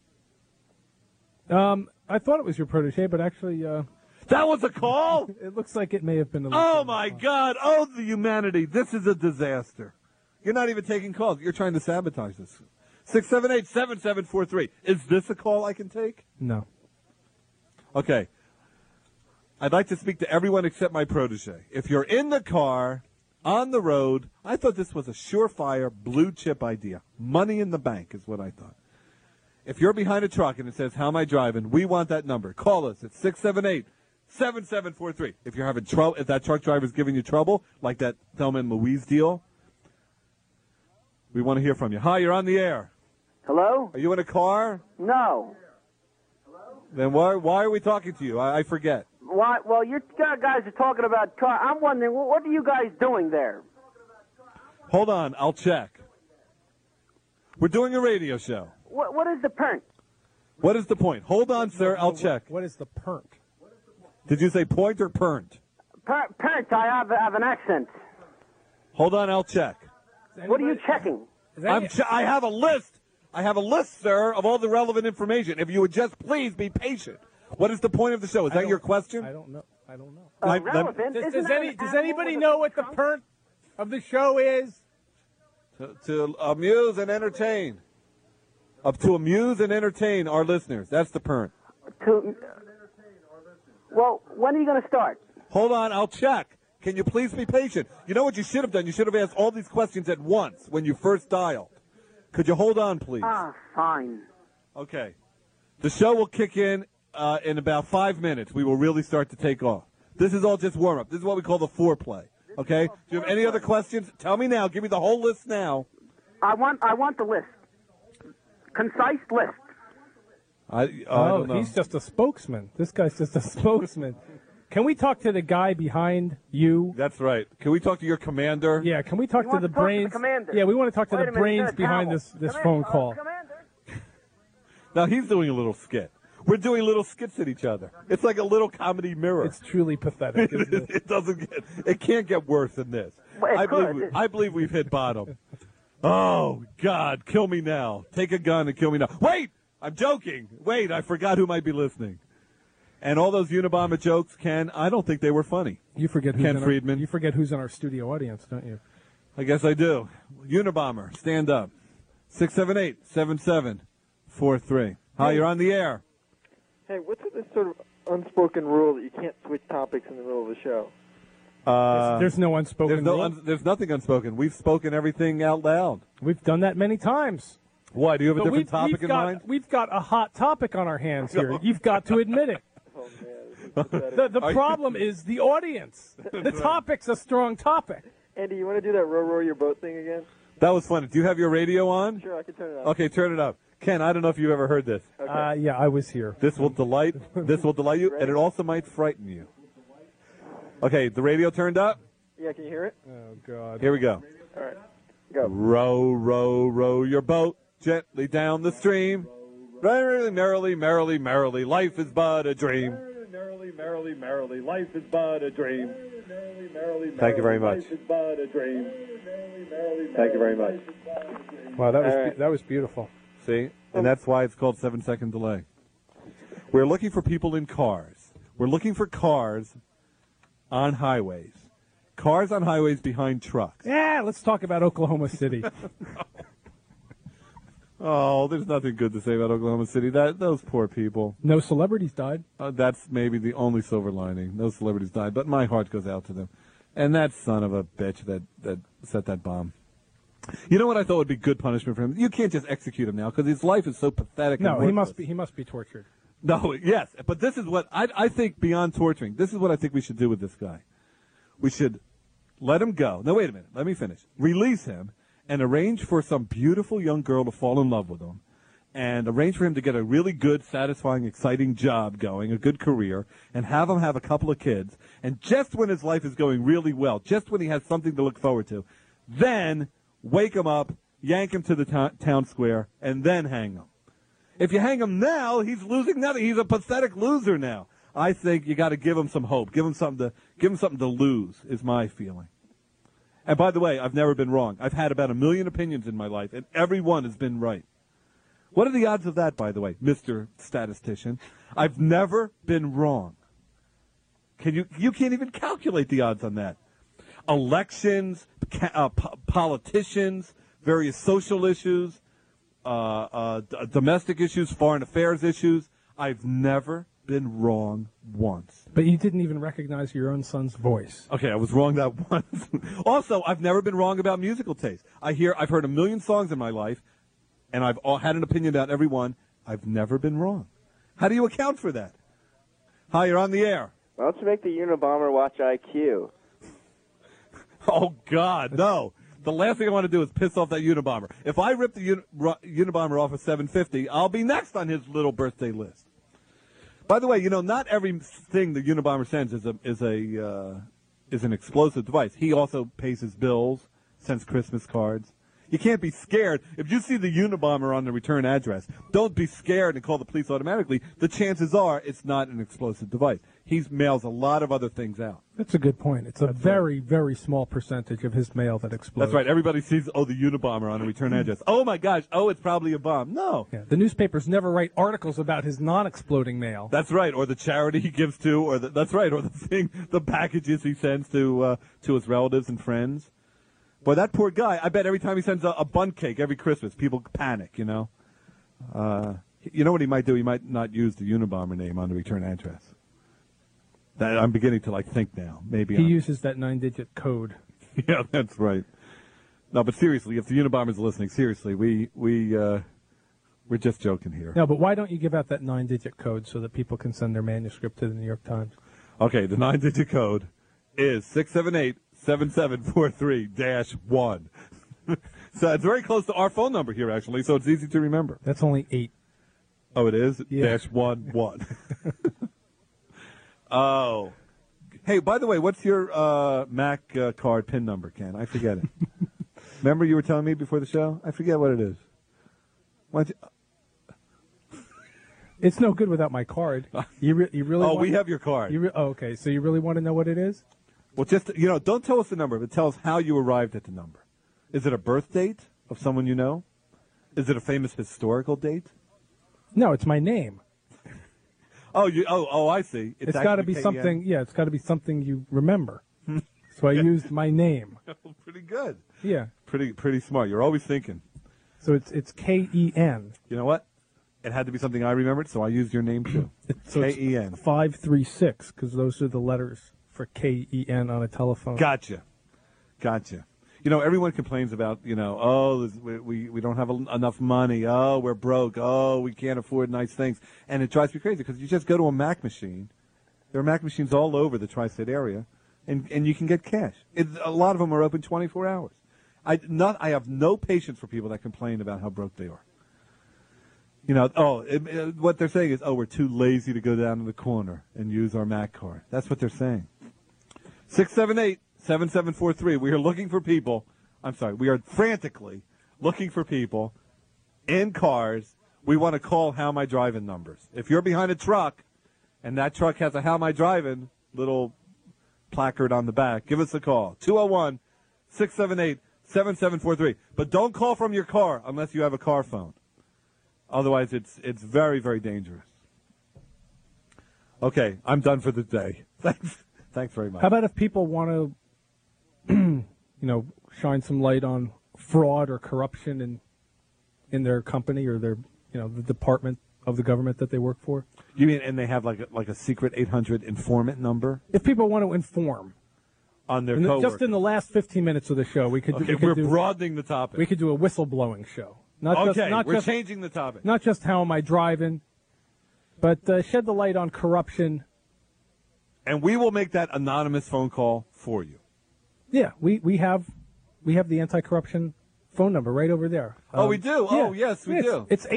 S1: I thought it was your protege, but actually...
S2: that was a call?
S1: It looks like it may have been a little...
S2: Oh, my God. Oh, the humanity. This is a disaster. You're not even taking calls. You're trying to sabotage this. 678-7743. Is this a call I can take?
S1: No.
S2: Okay. I'd like to speak to everyone except my protege. If you're in the car, on the road, I thought this was a surefire blue chip idea. Money in the bank is what I thought. If you're behind a truck and it says, how am I driving? We want that number. Call us at 678-7743. If you're having trouble, if that truck driver's giving you trouble, like that Thelma and Louise deal, we want to hear from you. Hi, you're on the air.
S6: Hello?
S2: Are you in a car?
S6: No.
S2: Then why are we talking to you? I forget.
S6: Why? Well, you guys are talking about car. I'm wondering, what are you guys doing there?
S2: Hold on, I'll check. We're doing a radio show.
S6: What is the point?
S2: What is the point? Hold on, sir, I'll check.
S1: What is the pernt?
S2: Did you say point or pernt?
S6: Point, I have an accent.
S2: Hold on, I'll check.
S6: What are you checking?
S2: I have a list. I have a list, sir, of all the relevant information. If you would just please be patient. What is the point of the show? Is that your question?
S1: I don't know. I don't know.
S6: Relevant?
S1: Does anybody know what the point of the show is?
S2: To amuse and entertain. To amuse and entertain our listeners. That's the point.
S6: Well, when are you going to start?
S2: Hold on, I'll check. Can you please be patient? You know what you should have done? You should have asked all these questions at once when you first dialed. Could you hold on, please?
S6: Fine.
S2: Okay. The show will kick in about 5 minutes. We will really start to take off. This is all just warm-up. This is what we call the foreplay. Okay? Do you have any other questions? Tell me now. Give me the whole list now.
S6: I want the list. Concise list.
S2: I don't know.
S1: He's just a spokesman. This guy's just a spokesman. Can we talk to the guy behind you?
S2: That's right. Can we talk to your commander?
S1: Yeah, can we talk to the brains? Yeah, we want to talk to the brains behind this phone call.
S2: Now, he's doing a little skit. We're doing little skits at each other. It's like a little comedy mirror.
S1: It's truly pathetic, isn't it?
S2: It can't get worse than this. I believe we've hit bottom. Oh, God, kill me now. Take a gun and kill me now. Wait! I'm joking. Wait, I forgot who might be listening. And all those Unabomber jokes, Ken, I don't think they were funny.
S1: You forget who's
S2: Ken Friedman.
S1: You forget who's in our studio audience, don't you?
S2: I guess I do. Unabomber, stand up. 678-7743. Hi, you're on the air.
S9: Hey, what's this sort of unspoken rule that you can't switch topics in the middle of the show?
S1: There's no unspoken rule.
S2: There's nothing unspoken. We've spoken everything out loud.
S1: We've done that many times.
S2: Why? Do you have a different topic in mind?
S1: We've got a hot topic on our hands here. You've got to admit it.
S9: Oh, man.
S1: The problem is the audience. The topic's a strong topic.
S9: Andy, you want to do that row your boat thing again?
S2: That was funny. Do you have your radio on?
S9: Sure, I can turn it on.
S2: Okay, turn it up. Ken, I don't know if you've ever heard this.
S9: Okay.
S1: Yeah, I was here.
S2: This will delight you, and it also might frighten you. Okay, the radio turned up?
S9: Yeah, can you hear it?
S1: Oh, God.
S2: Here we go.
S9: All right, go.
S2: Row, row, row your boat gently down the stream. Merrily, merrily, merrily, merrily, life is but a dream. Merrily, merrily, merrily, life is but a dream. Thank you very much. Thank you very much.
S1: Wow, that was beautiful.
S2: See? And that's why it's called 7-second delay. We're looking for people in cars. We're looking for cars on highways. Cars on highways behind trucks.
S1: Yeah, let's talk about Oklahoma City.
S2: Oh, there's nothing good to say about Oklahoma City. Those poor people.
S1: No celebrities died.
S2: That's maybe the only silver lining. No celebrities died, but my heart goes out to them. And that son of a bitch that set that bomb. You know what I thought would be good punishment for him? You can't just execute him now because his life is so pathetic.
S1: No,
S2: and
S1: he must be tortured.
S2: No, yes, but this is what I think beyond torturing. This is what I think we should do with this guy. We should let him go. No, wait a minute. Let me finish. Release him and arrange for some beautiful young girl to fall in love with him and arrange for him to get a really good, satisfying, exciting job going, a good career, and have him have a couple of kids. And just when his life is going really well, just when he has something to look forward to, then wake him up, yank him to the town square, and then hang him. If you hang him now, he's losing nothing. He's a pathetic loser now. I think you got to give him some hope. Give him something to lose, is my feeling. And by the way, I've never been wrong. I've had about 1 million opinions in my life, and every one has been right. What are the odds of that, by the way, Mr. Statistician? I've never been wrong. You can't even calculate the odds on that. Elections, politicians, various social issues, domestic issues, foreign affairs issues. I've never been wrong once.
S1: But you didn't even recognize your own son's voice.
S2: Okay, I was wrong that once. Also, I've never been wrong about musical taste. I've heard 1 million songs in my life, and I've had an opinion about every one. I've never been wrong. How do you account for that? Hi, you're on the air.
S9: Why don't you make the Unabomber watch IQ?
S2: Oh, God, no. The last thing I want to do is piss off that Unabomber. If I rip the Unabomber off of 750, I'll be next on his little birthday list. By the way, not everything the Unabomber sends is an explosive device. He also pays his bills, sends Christmas cards. You can't be scared. If you see the Unabomber on the return address, don't be scared and call the police automatically. The chances are it's not an explosive device. He mails a lot of other things out.
S1: That's a good point. It's a very, very small percentage of his mail that explodes.
S2: That's right. Everybody sees, the Unabomber on the return address. Oh, my gosh. Oh, it's probably a bomb. No.
S1: Yeah, the newspapers never write articles about his non-exploding mail.
S2: That's right. Or the charity he gives to, or that's right. Or the packages he sends to his relatives and friends. Boy, that poor guy, I bet every time he sends a bun cake every Christmas, people panic, You know what he might do? He might not use the Unabomber name on the return address. That I'm beginning to think now. Maybe
S1: he uses that 9-digit code.
S2: Yeah, that's right. No, but seriously, if the Unabomber's listening, seriously, we're just joking here.
S1: No, but why don't you give out that 9-digit code so that people can send their manuscript to the New York Times?
S2: Okay, the 9-digit code is 678-7743-1. So it's very close to our phone number here, actually, so it's easy to remember.
S1: That's only 8.
S2: Oh, it is?
S1: Yeah.
S2: -1. Oh. Hey, by the way, what's your Mac card PIN number, Ken? I forget it. Remember you were telling me before the show? I forget what it is.
S1: It's no good without my card. You really?
S2: Oh, we have your card.
S1: Okay. So you really want to know what it is?
S2: Well, just don't tell us the number, but tell us how you arrived at the number. Is it a birth date of someone you know? Is it a famous historical date?
S1: No, it's my name.
S2: I see.
S1: It's got to be something. Yeah, it's got to be something you remember. So I used my name.
S2: Pretty good.
S1: Yeah.
S2: Pretty smart. You're always thinking.
S1: So it's K-E-N.
S2: You know what? It had to be something I remembered, so I used your name too. K-E-N.
S1: 536, because those are the letters for K-E-N on a telephone.
S2: Gotcha. Everyone complains about, we don't have enough money. Oh, we're broke. Oh, we can't afford nice things. And it drives me crazy because you just go to a Mac machine. There are Mac machines all over the tri-state area, and you can get cash. A lot of them are open 24 hours. I have no patience for people that complain about how broke they are. What they're saying is, we're too lazy to go down to the corner and use our Mac card. That's what they're saying. 678-7743. We are looking for people. We are frantically looking for people in cars. We want to call How Am I Driving numbers. If you're behind a truck and that truck has a How Am I Driving little placard on the back, give us a call. 201-678-7743. But don't call from your car unless you have a car phone. Otherwise, it's very, very dangerous. Okay, I'm done for the day. Thanks very much.
S1: How about if people want to, shine some light on fraud or corruption in their company or their, the department of the government that they work for?
S2: You mean, and they have like a secret 800 informant number?
S1: If people want to inform
S2: on their coworkers.
S1: Just in the last 15 minutes of the show, we could.
S2: We're broadening the topic.
S1: We could do a whistleblowing show.
S2: We're changing the topic.
S1: Not just how am I driving, but shed the light on corruption.
S2: And we will make that anonymous phone call for you.
S1: Yeah, we have the anti-corruption phone number right over there.
S2: We do?
S1: Yeah.
S2: Oh, yes, we do.
S1: It's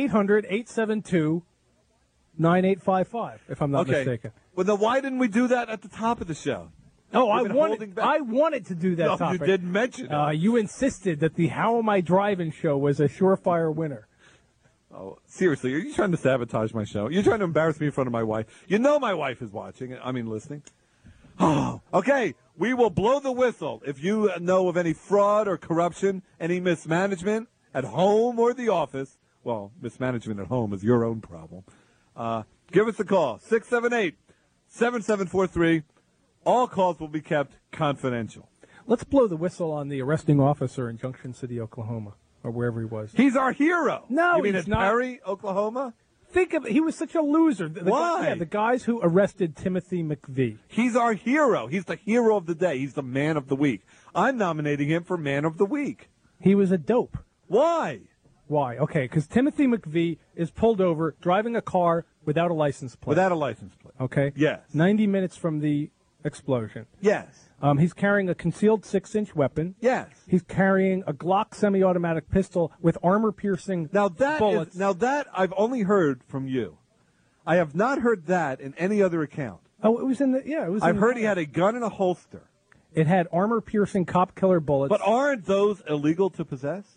S1: 800-872-9855, if I'm not mistaken.
S2: Well, then why didn't we do that at the top of the show?
S1: Oh, I wanted to do that
S2: no,
S1: topic.
S2: You didn't mention it.
S1: You insisted that the How Am I Driving show was a surefire winner.
S2: Oh, seriously, are you trying to sabotage my show? You're trying to embarrass me in front of my wife. You know my wife is watching. Listening. Oh, okay. We will blow the whistle if you know of any fraud or corruption, any mismanagement at home or the office. Well, mismanagement at home is your own problem. Give us a call, 678-7743. All calls will be kept confidential.
S1: Let's blow the whistle on the arresting officer in Junction City, Oklahoma, or wherever he was.
S2: He's our hero.
S1: No,
S2: you mean
S1: he's
S2: at
S1: not.
S2: Perry, Oklahoma?
S1: Think of it. He was such a loser.
S2: Why?
S1: The guys who arrested Timothy McVeigh.
S2: He's our hero. He's the hero of the day. He's the man of the week. I'm nominating him for man of the week.
S1: He was a dope.
S2: Why?
S1: Why? Okay, because Timothy McVeigh is pulled over driving a car without a license plate.
S2: Without a license plate.
S1: Okay?
S2: Yes.
S1: 90 minutes from the explosion.
S2: Yes.
S1: He's carrying a concealed 6-inch weapon.
S2: Yes.
S1: He's carrying a Glock semi-automatic pistol with armor-piercing bullets.
S2: Now that I've only heard from you. I have not heard that in any other account.
S1: Oh, it was in the
S2: I've heard he had a gun in a holster.
S1: It had armor-piercing cop-killer bullets.
S2: But aren't those illegal to possess?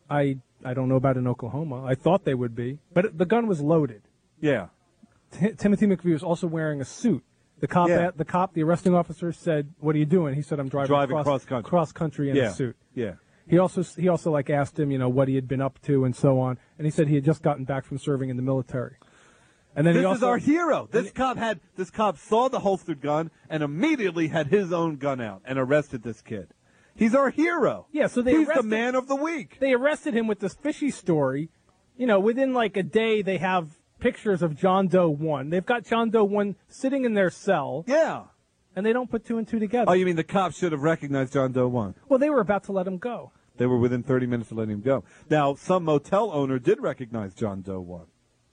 S1: I don't know about in Oklahoma. I thought they would be, but the gun was loaded.
S2: Yeah.
S1: Timothy McVeigh was also wearing a suit. The cop, the arresting officer said, "What are you doing?" He said, "I'm driving cross country in a suit."
S2: Yeah.
S1: He also like asked him, what he had been up to and so on, and he said he had just gotten back from serving in the military. And then
S2: this is our hero. This cop saw the holstered gun and immediately had his own gun out and arrested this kid. He's our hero.
S1: Yeah, so
S2: he's the man of the week.
S1: They arrested him with this fishy story. Within like a day, they have pictures of John Doe 1. They've got John Doe 1 sitting in their cell.
S2: Yeah.
S1: And they don't put two and two together.
S2: Oh, you mean the cops should have recognized John Doe 1?
S1: Well, they were about to let him go.
S2: They were within 30 minutes of letting him go. Now, some motel owner did recognize John Doe 1.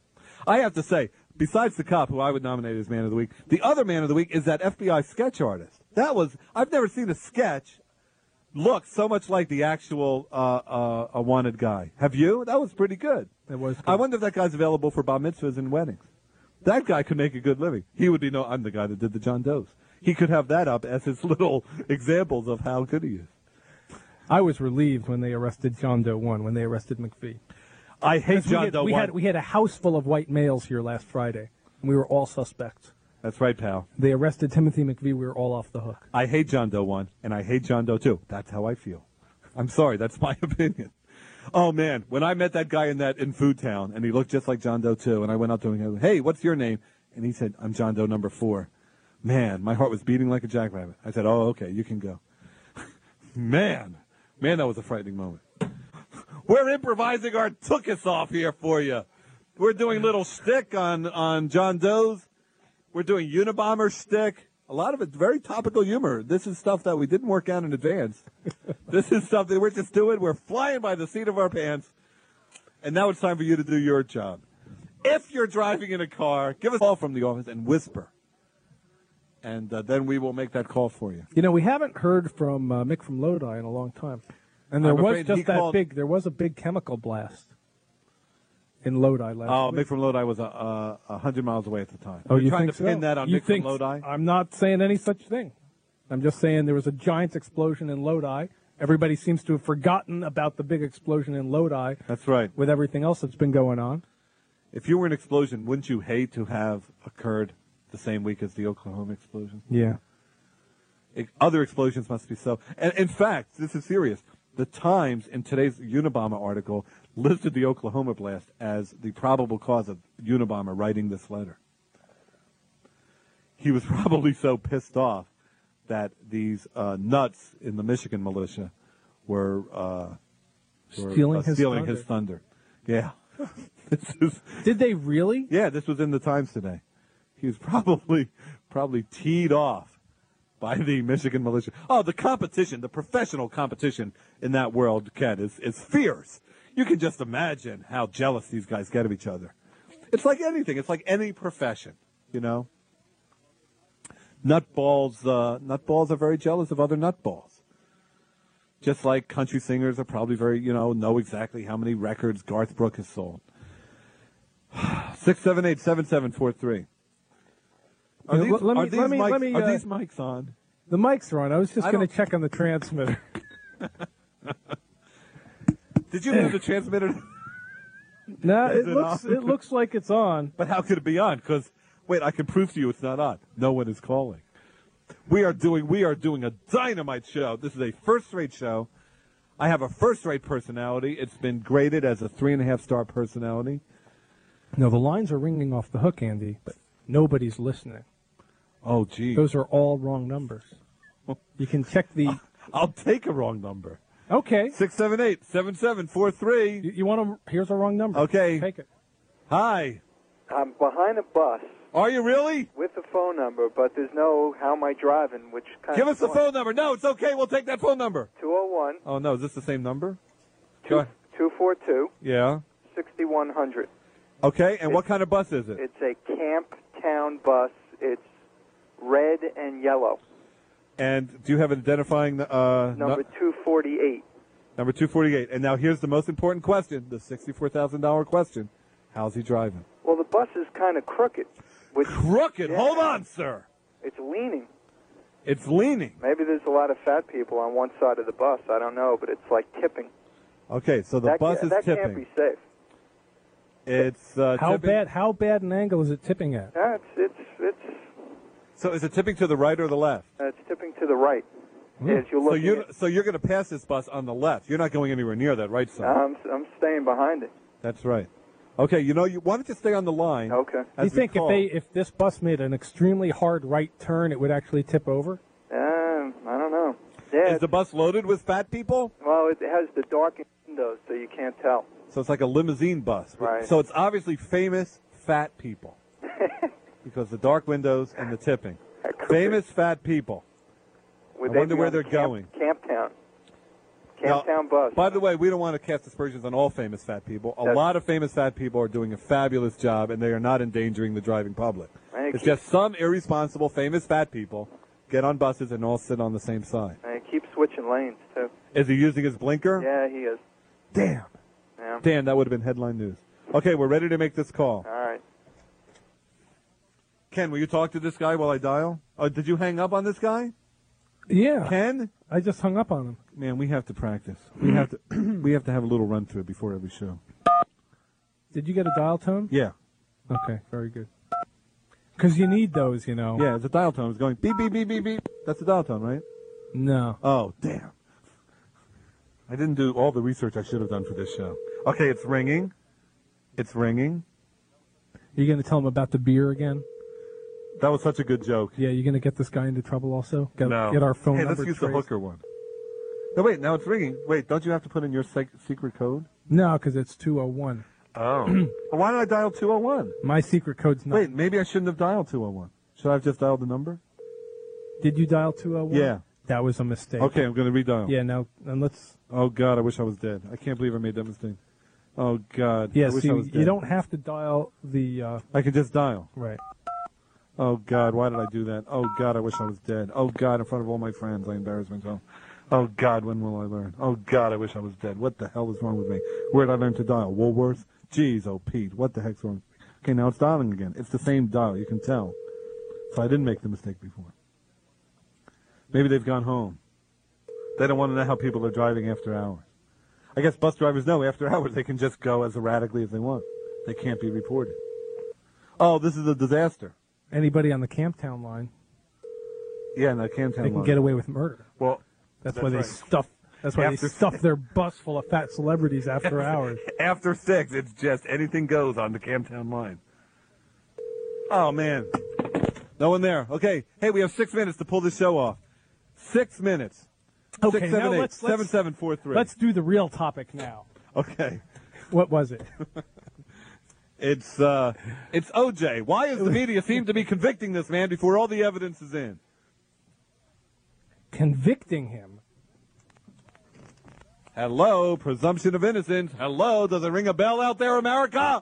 S2: I have to say, besides the cop, who I would nominate as Man of the Week, the other Man of the Week is that FBI sketch artist. I've never seen a sketch look so much like the actual a wanted guy. Have you? That was pretty good.
S1: It was good.
S2: I wonder if that guy's available for bar mitzvahs and weddings. That guy could make a good living. He would be I'm the guy that did the John Does. He could have that up as his little examples of how good he is.
S1: I was relieved when they arrested John Doe 1, when they arrested McPhee.
S2: I hate John Doe 1.
S1: We had a house full of white males here last Friday, and we were all suspects.
S2: That's right, pal.
S1: They arrested Timothy McVeigh. We were all off the hook.
S2: I hate John Doe 1, and I hate John Doe 2. That's how I feel. I'm sorry. That's my opinion. Oh, man. When I met that guy in Food Town, and he looked just like John Doe 2, and I went up to him and hey, what's your name? And he said, I'm John Doe number 4. Man, my heart was beating like a jackrabbit. I said, oh, okay, you can go. Man, that was a frightening moment. We're improvising our took-us off here for you. We're doing little shtick on John Doe's. We're doing Unabomber shtick. A lot of it very topical humor. This is stuff that we didn't work out in advance. This is stuff that we're just doing. We're flying by the seat of our pants. And now it's time for you to do your job. If you're driving in a car, give us a call from the office and whisper. And then we will make that call for you.
S1: We haven't heard from Mick from Lodi in a long time. And there was a big chemical blast in Lodi last week.
S2: Oh, Mick from Lodi was 100 miles away at the time.
S1: Oh, you
S2: trying
S1: think
S2: to pin that on Mick from Lodi?
S1: I'm not saying any such thing. I'm just saying there was a giant explosion in Lodi. Everybody seems to have forgotten about the big explosion in Lodi.
S2: That's right.
S1: With everything else that's been going on.
S2: If you were an explosion, wouldn't you hate to have occurred the same week as the Oklahoma explosion?
S1: Yeah.
S2: Other explosions must be so. And in fact, this is serious. The Times, in today's Unabomber article, listed the Oklahoma blast as the probable cause of Unabomber writing this letter. He was probably so pissed off that these nuts in the Michigan militia were
S1: stealing
S2: his thunder. Yeah.
S1: Did they really?
S2: Yeah, this was in the Times today. He was probably teed off by the Michigan militia. Oh, the competition, the professional competition in that world, Ken, is fierce. You can just imagine how jealous these guys get of each other. It's like anything. It's like any profession, Nutballs are very jealous of other nutballs. Just like country singers are probably very, know exactly how many records Garth Brooks has sold. 678-7743. Are these mics on?
S1: The mics are on. I was just going to check on the transmitter.
S2: Did you move the transmitter?
S1: No, it looks like it's on.
S2: But how could it be on? Because, wait, I can prove to you it's not on. No one is calling. We are doing a dynamite show. This is a first-rate show. I have a first-rate personality. It's been graded as a 3.5-star personality.
S1: No, the lines are ringing off the hook, Andy, but nobody's listening.
S2: Oh, gee.
S1: Those are all wrong numbers. You can check the...
S2: I'll take a wrong number.
S1: Okay.
S2: 678-7743.
S1: You want to... Here's a wrong number.
S2: Okay.
S1: Take it.
S2: Hi.
S10: I'm behind a bus.
S2: Are you really?
S10: With the phone number, but there's no how am I driving, which kind
S2: Give us the phone number. No, it's okay. We'll take that phone number.
S10: 201.
S2: Oh, no. Is this the same number? Go ahead.
S10: 242.
S2: Yeah.
S10: 6100.
S2: Okay, and what kind of bus is it?
S10: It's a Camp Town bus. It's red and yellow.
S2: And do you have an identifying...
S10: number 248.
S2: Number 248. And now here's the most important question, the $64,000 question. How's he driving?
S10: Well, the bus is kind of crooked.
S2: Crooked? Yeah. Hold on, sir.
S10: It's leaning.
S2: It's leaning.
S10: Maybe there's a lot of fat people on one side of the bus. I don't know, but it's like tipping.
S2: Okay, so the bus is
S10: that
S2: tipping.
S10: can't be safe.
S2: It's
S1: How bad an angle is it tipping at?
S10: It's
S2: So is it tipping to the right or the left?
S10: it's tipping to the right. As you look,
S2: So you're going to pass this bus on the left. You're not going anywhere near that right side.
S10: I'm staying behind it.
S2: That's right. Okay, why don't you stay on the line?
S10: Okay.
S1: Do you think if this bus made an extremely hard right turn, it would actually tip over?
S10: I don't know. Yeah.
S2: Is the bus loaded with fat people?
S10: Well, it has the darkened windows, so you can't tell.
S2: So it's like a limousine bus.
S10: Right.
S2: So it's obviously famous fat people. Because the dark windows and the tipping. Famous fat people.
S10: Would
S2: I
S10: they
S2: wonder
S10: be
S2: where
S10: on
S2: they're going.
S10: Camptown.
S2: Now,
S10: Camptown bus.
S2: By the way, we don't want to cast aspersions on all famous fat people. A lot of famous fat people are doing a fabulous job, and they are not endangering the driving public. It's just some irresponsible famous fat people get on buses and all sit on the same side.
S10: And he keeps switching lanes, too.
S2: Is he using his blinker?
S10: Yeah, he is.
S2: Damn.
S10: Yeah.
S2: Damn, that would have been headline news. Okay, we're ready to make this call.
S10: All right.
S2: Ken, will you talk to this guy while I dial? Oh, did you hang up on this guy?
S1: Yeah.
S2: Ken?
S1: I just hung up on him.
S2: Man, we have to practice. We have to we have to have a little run through before every show.
S1: Did you get a dial tone?
S2: Yeah.
S1: Okay, very good. Because you need those,
S2: Yeah, it's a dial tone. It's going beep, beep, beep, beep, beep. That's a dial tone, right?
S1: No.
S2: Oh, damn. I didn't do all the research I should have done for this show. Okay, it's ringing. It's ringing.
S1: You going to tell him about the beer again?
S2: That was such a good joke.
S1: Yeah, you going to get this guy into trouble also?
S2: No.
S1: Get our phone
S2: Hey,
S1: number
S2: let's use the
S1: traced?
S2: hooker one. No, wait, now it's ringing. Wait, don't you have to put in your secret code?
S1: No, because it's 201.
S2: Oh. Well, why did I dial 201?
S1: My secret code's not.
S2: Wait, maybe I shouldn't have dialed 201. Should I have just dialed the number?
S1: Did you dial 201?
S2: Yeah.
S1: That was a mistake.
S2: Okay, I'm going to redial.
S1: Yeah, now, and let's...
S2: Oh, God, I wish I was dead. I can't believe I made that mistake. Oh, God.
S1: Yeah,
S2: I wish
S1: see,
S2: I was dead.
S1: you don't have to dial the...
S2: I can just dial.
S1: Right.
S2: Oh, God, why did I do that? Oh, God, I wish I was dead. Oh, God, in front of all my friends, I embarrassed myself. Oh, God, when will I learn? Oh, God, I wish I was dead. What the hell is wrong with me? Where did I learn to dial? Woolworths? Jeez, oh, Pete, what the heck's wrong? Okay, now it's dialing again. It's the same dial, you can tell. So I didn't make the mistake before. Maybe they've gone home. They don't want to know how people are driving after hours. I guess bus drivers know after hours they can just go as erratically as they want. They can't be reported. Oh, this is a disaster.
S1: Anybody on the Camptown line,
S2: Yeah, in that Camptown
S1: they can
S2: line.
S1: get away with murder.
S2: Well,
S1: That's why they
S2: right.
S1: stuff. That's why
S2: After-
S1: they stuff their bus full of fat celebrities after hours.
S2: After 6, it's just anything goes on the Camptown line. Oh, man. No one there. Okay. Hey, we have 6 minutes to pull this show off. 6 minutes.
S1: Okay,
S2: 6,
S1: now
S2: 7, 8,
S1: let's
S2: 7743.
S1: let's do the real topic now.
S2: Okay.
S1: What was it?
S2: It's OJ. Why does the media seem to be convicting this man before all the evidence is in?
S1: Convicting him.
S2: Hello, presumption of innocence. Hello, does it ring a bell out there, America?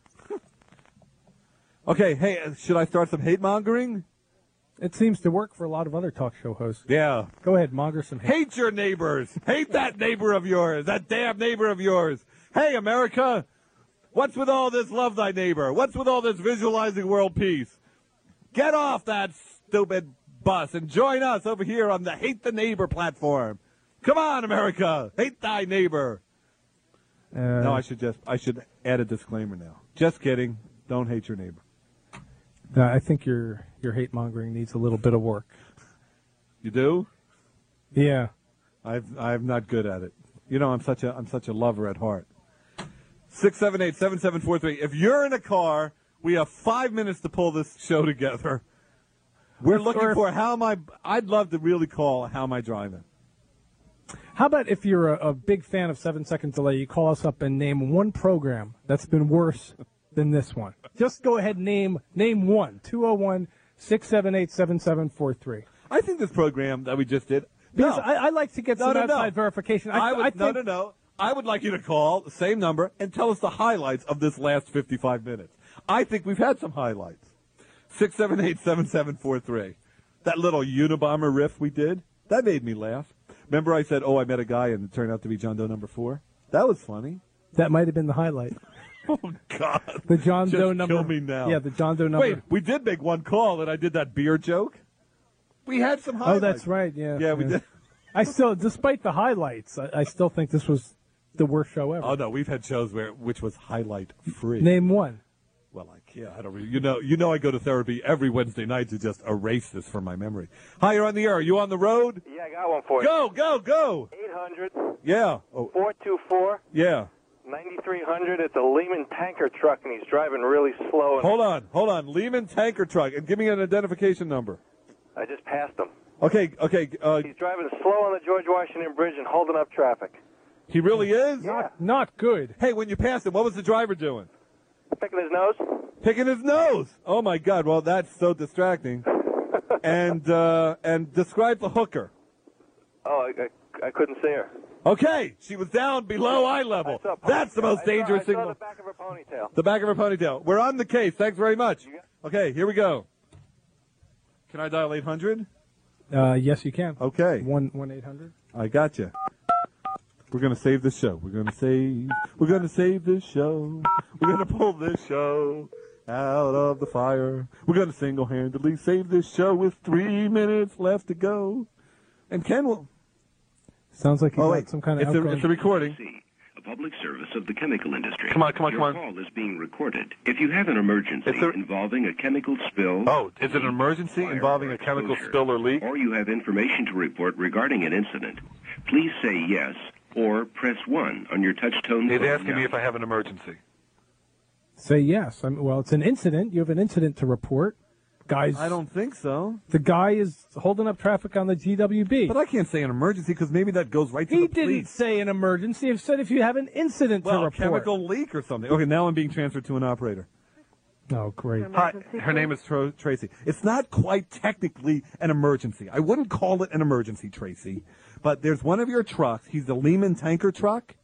S2: Okay, hey, should I start some hate mongering?
S1: It seems to work for a lot of other talk show hosts.
S2: Yeah.
S1: Go ahead, monger some hate.
S2: Hate your neighbors. Hate that neighbor of yours. That damn neighbor of yours. Hey, America. What's with all this love thy neighbor? What's with all this visualizing world peace? Get off that stupid bus and join us over here on the Hate the Neighbor platform. Come on, America. Hate thy neighbor. No, I should add a disclaimer now. Just kidding. Don't hate your neighbor.
S1: I think your hate mongering needs a little bit of work.
S2: You do?
S1: Yeah.
S2: I'm not good at it. You know, I'm such a lover at heart. 678-7743. If you're in a car, we have 5 minutes to pull this show together. We're looking for I'd love to really call How Am I Driving?
S1: How about if you're a big fan of 7 Second Delay, you call us up and name one program that's been worse than this one. Just go ahead and name one. 201-678-7743.
S2: I think this program that we just did.
S1: Because I like to get some outside verification. I think,
S2: No. I would like you to call the same number and tell us the highlights of this last 55 minutes. I think we've had some highlights. 678-7743. That little Unabomber riff we did, that made me laugh. Remember I said, I met a guy and it turned out to be John Doe number 4? That was funny.
S1: That might have been the highlight.
S2: Oh, God.
S1: The John
S2: Just
S1: Doe number.
S2: kill me now.
S1: Yeah, the John Doe number.
S2: Wait, we did make one call and I did that beer joke. We had some highlights.
S1: Oh, that's right, yeah.
S2: Yeah, we did.
S1: I still, despite the highlights, I still think this was the worst show ever.
S2: Oh no, we've had shows which was highlight free.
S1: Name one.
S2: Well, I can't. I don't. You know, I go to therapy every Wednesday night to just erase this from my memory. Hi, you're on the air. Are you on the road?
S11: Yeah, I got one for you.
S2: Go.
S11: 800.
S2: Yeah. Oh.
S11: 424.
S2: Yeah.
S11: 9300. It's a Lehman tanker truck, and he's driving really slow. And
S2: Hold on. Lehman tanker truck, and give me an identification number.
S11: I just passed him.
S2: Okay.
S11: He's driving slow on the George Washington Bridge and holding up traffic.
S2: He really is?
S11: Yeah.
S1: Not good.
S2: Hey, when you passed him, what was the driver doing?
S11: Picking his nose.
S2: Picking his nose. Oh my God! Well, that's so distracting. and describe the hooker.
S11: Oh, I couldn't see her.
S2: Okay, she was down below eye level. That's the most dangerous
S11: thing. I
S2: signal.
S11: saw the back of her ponytail.
S2: The back of her ponytail. We're on the case. Thanks very much. Okay, here we go. Can I dial 800?
S1: Yes, you can.
S2: Okay.
S1: 1-800.
S2: I got you. We're going to save this show. We're going to save this show. We're going to pull this show out of the fire. We're going to single-handedly save this show with 3 minutes left to go. And Ken will...
S1: Sounds like you got some kind of
S2: It's a recording.
S12: A public service of the chemical industry.
S2: Come on.
S12: Your call is being recorded. If you have an emergency involving a chemical spill...
S2: Oh, is it an emergency involving a chemical spill or leak?
S12: Or you have information to report regarding an incident, please say yes or press 1 on your touch-tone phone.
S2: He's asking me if I have an emergency.
S1: Say yes. Well, it's an incident. You have an incident to report. Guys,
S2: I don't think so.
S1: The guy is holding up traffic on the GWB.
S2: But I can't say an emergency because maybe that goes right to the police.
S1: He didn't say an emergency. He said if you have an incident to report.
S2: Chemical leak or something. Okay, now I'm being transferred to an operator.
S1: Oh, great.
S2: Hi, her name is Tracy. It's not quite technically an emergency. I wouldn't call it an emergency, Tracy. But there's one of your trucks. He's the Lehman tanker truck.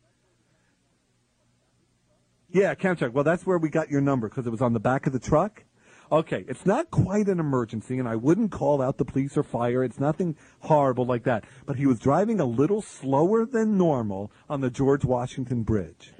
S2: Yeah, camp truck. Well, that's where we got your number because it was on the back of the truck. Okay, it's not quite an emergency, and I wouldn't call out the police or fire. It's nothing horrible like that. But he was driving a little slower than normal on the George Washington Bridge.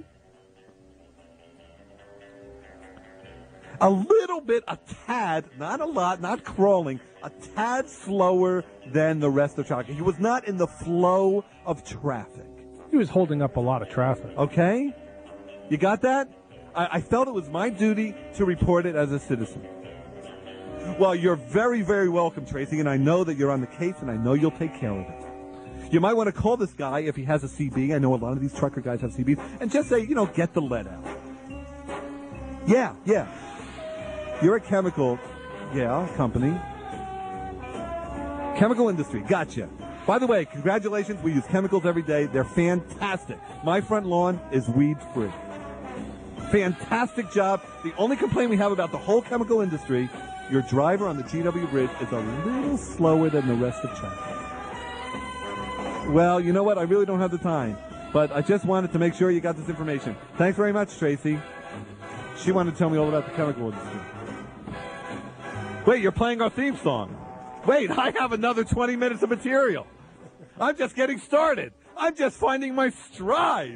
S2: A little bit, a tad, not a lot, not crawling, a tad slower than the rest of the traffic. He was not in the flow of traffic.
S1: He was holding up a lot of traffic.
S2: Okay? You got that? I felt it was my duty to report it as a citizen. Well, you're very, very welcome, Tracy, and I know that you're on the case, and I know you'll take care of it. You might want to call this guy if he has a CB. I know a lot of these trucker guys have CBs. And just say, get the lead out. Yeah. You're a chemical, company. Chemical industry, gotcha. By the way, congratulations. We use chemicals every day. They're fantastic. My front lawn is weed-free. Fantastic job. The only complaint we have about the whole chemical industry, your driver on the GW Bridge is a little slower than the rest of traffic. Well, you know what? I really don't have the time. But I just wanted to make sure you got this information. Thanks very much, Tracy. She wanted to tell me all about the chemical industry. Wait, you're playing our theme song. Wait, I have another 20 minutes of material. I'm just getting started. I'm just finding my stride.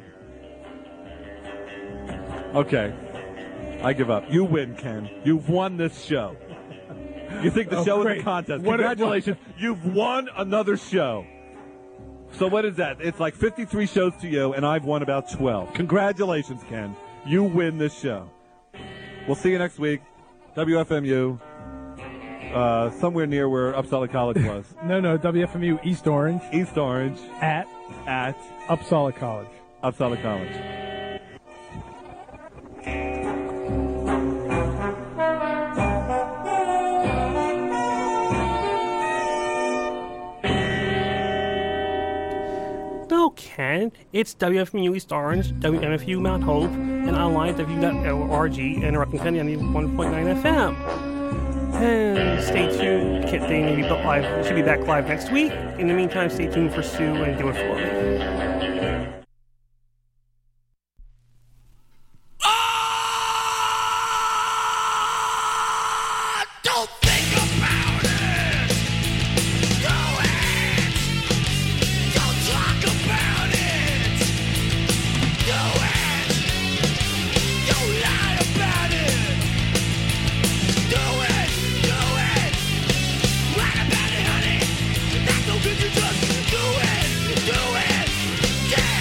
S2: Okay. I give up. You win, Ken. You've won this show. You think the show is a contest. Congratulations. You've won another show. So what is that? It's like 53 shows to you, and I've won about 12. Congratulations, Ken. You win this show. We'll see you next week. WFMU. Somewhere near where Uppsala College was.
S1: No, WFMU East Orange.
S2: East Orange.
S1: At Uppsala College.
S2: Uppsala College.
S13: Hello, Ken. It's WFMU East Orange, WMFU Mount Hope, and online at WFMU.org and Rockland County on 101.9 FM. And stay tuned. They may be live. Should be back live next week. In the meantime, stay tuned for Sue and Do It For Me.
S14: Just do it, yeah.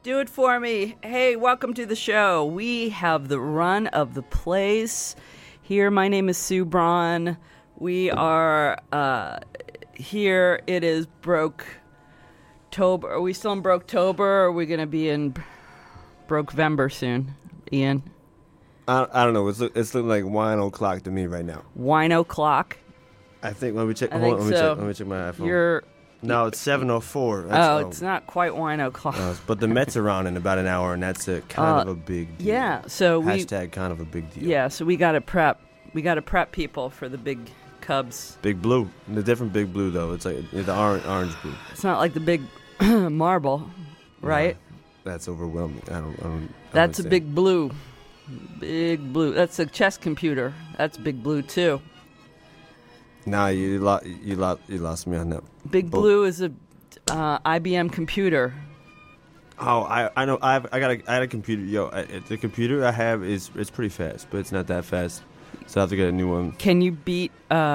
S14: Do it for me. Hey, welcome to the show. We have the run of the place here. My name is Sue Braun. We are here. It is Broke-tober. Are we still in Broke-tober, or are we going to be in Broke-vember soon, Ian?
S15: I don't know. It's looking like wine o'clock to me right now.
S14: Wine o'clock?
S15: I think, let me check.
S14: I
S15: Hold on,
S14: think so.
S15: let me check my iPhone. No, it's 7:04.
S14: It's not quite wine o'clock.
S15: But the Mets are on in about an hour, and that's kind of a big deal.
S14: Yeah, so
S15: Hashtag kind of a big deal.
S14: Yeah, so we got to prep. We got to prep people for the big Cubs.
S15: Big blue. The different big blue, though. It's like the orange blue.
S14: It's not like the big marble, right?
S15: No, that's overwhelming. I don't
S14: That's a big blue. Big blue. That's a chess computer. That's big blue, too.
S15: Nah, you lost me on that.
S14: Big Blue is a IBM computer.
S15: Oh, I know. I had a computer. The computer I have it's pretty fast, but it's not that fast. So I have to get a new one.
S14: Can you beat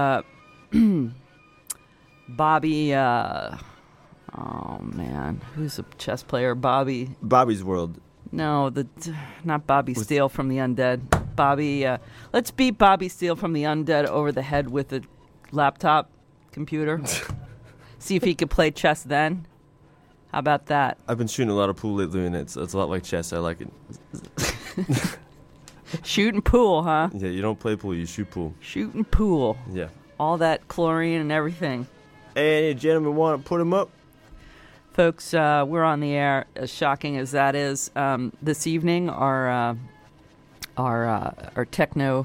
S14: Bobby? Oh man, who's a chess player?
S15: Bobby's World.
S14: No, not Bobby Steele from the Undead. Bobby. Let's beat Bobby Steele from the Undead over the head with a laptop computer. See if he could play chess then. How about that?
S15: I've been shooting a lot of pool lately, and it's a lot like chess. I like it.
S14: Shooting pool, huh?
S15: Yeah, you don't play pool, you shoot pool.
S14: Shooting pool.
S15: Yeah.
S14: All that chlorine and everything.
S15: Hey, gentlemen, want to put him up?
S14: Folks, we're on the air, as shocking as that is. This evening, our techno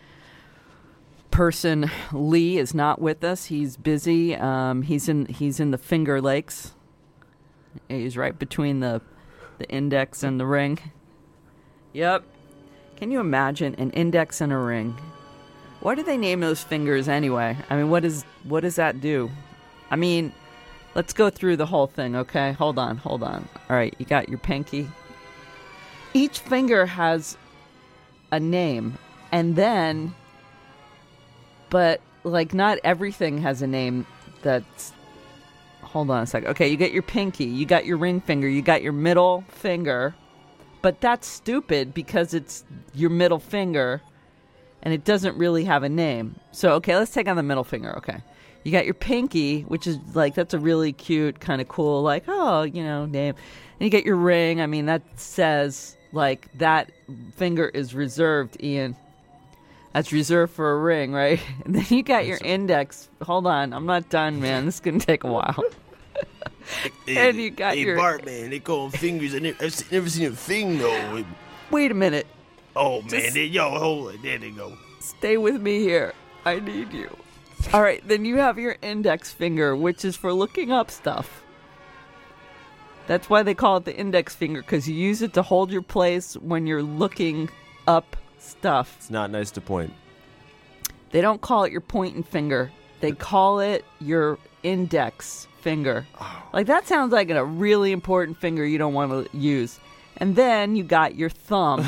S14: person Lee is not with us. He's busy. He's in the Finger Lakes. He's right between the index and the ring. Yep. Can you imagine an index and a ring? Why do they name those fingers anyway? I mean, what does that do? I mean, let's go through the whole thing, okay? Hold on. All right, you got your pinky. Each finger has a name, and then, but like not everything has a name that's, hold on a second. Okay, you got your pinky, you got your ring finger, you got your middle finger, but that's stupid because it's your middle finger and it doesn't really have a name. So, okay, let's take on the middle finger, okay. You got your pinky, which is like, that's a really cute, kind of cool, like, oh, name. And you get your ring. I mean, that says, like, that finger is reserved, Ian. That's reserved for a ring, right? And then you got your index. Hold on, I'm not done, man. This is going to take a while. And you got your...
S15: Bart, man, they call them fingers. I've never seen a thing, though.
S14: Wait a minute.
S15: Oh, man, hold it. There they go.
S14: Stay with me here. I need you. All right, then you have your index finger, which is for looking up stuff. That's why they call it the index finger, because you use it to hold your place when you're looking up stuff.
S15: It's not nice to point.
S14: They don't call it your pointing finger. They call it your index finger.
S15: Oh.
S14: Like, that sounds like a really important finger you don't want to use. And then you got your thumb.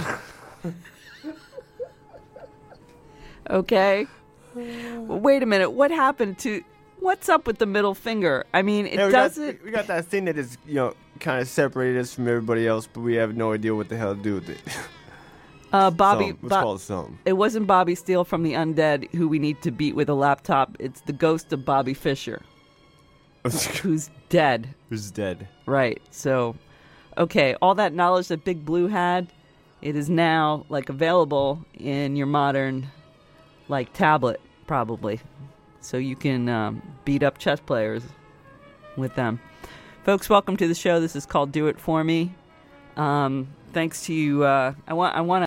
S14: Okay? Well, wait a minute. What's up with the middle finger? I mean, it doesn't...
S15: We got that thing that is, kind of separated us from everybody else, but we have no idea what the hell to do with it.
S14: Bobby...
S15: Let's call it something.
S14: It wasn't Bobby Steele from the Undead who we need to beat with a laptop. It's the ghost of Bobby Fischer. Who's dead.
S15: Who's dead.
S14: Right. So, okay, all that knowledge that Big Blue had, it is now, available in your modern... tablet, probably. So you can beat up chess players with them. Folks, welcome to the show. This is called Do It For Me. Thanks to you. I want to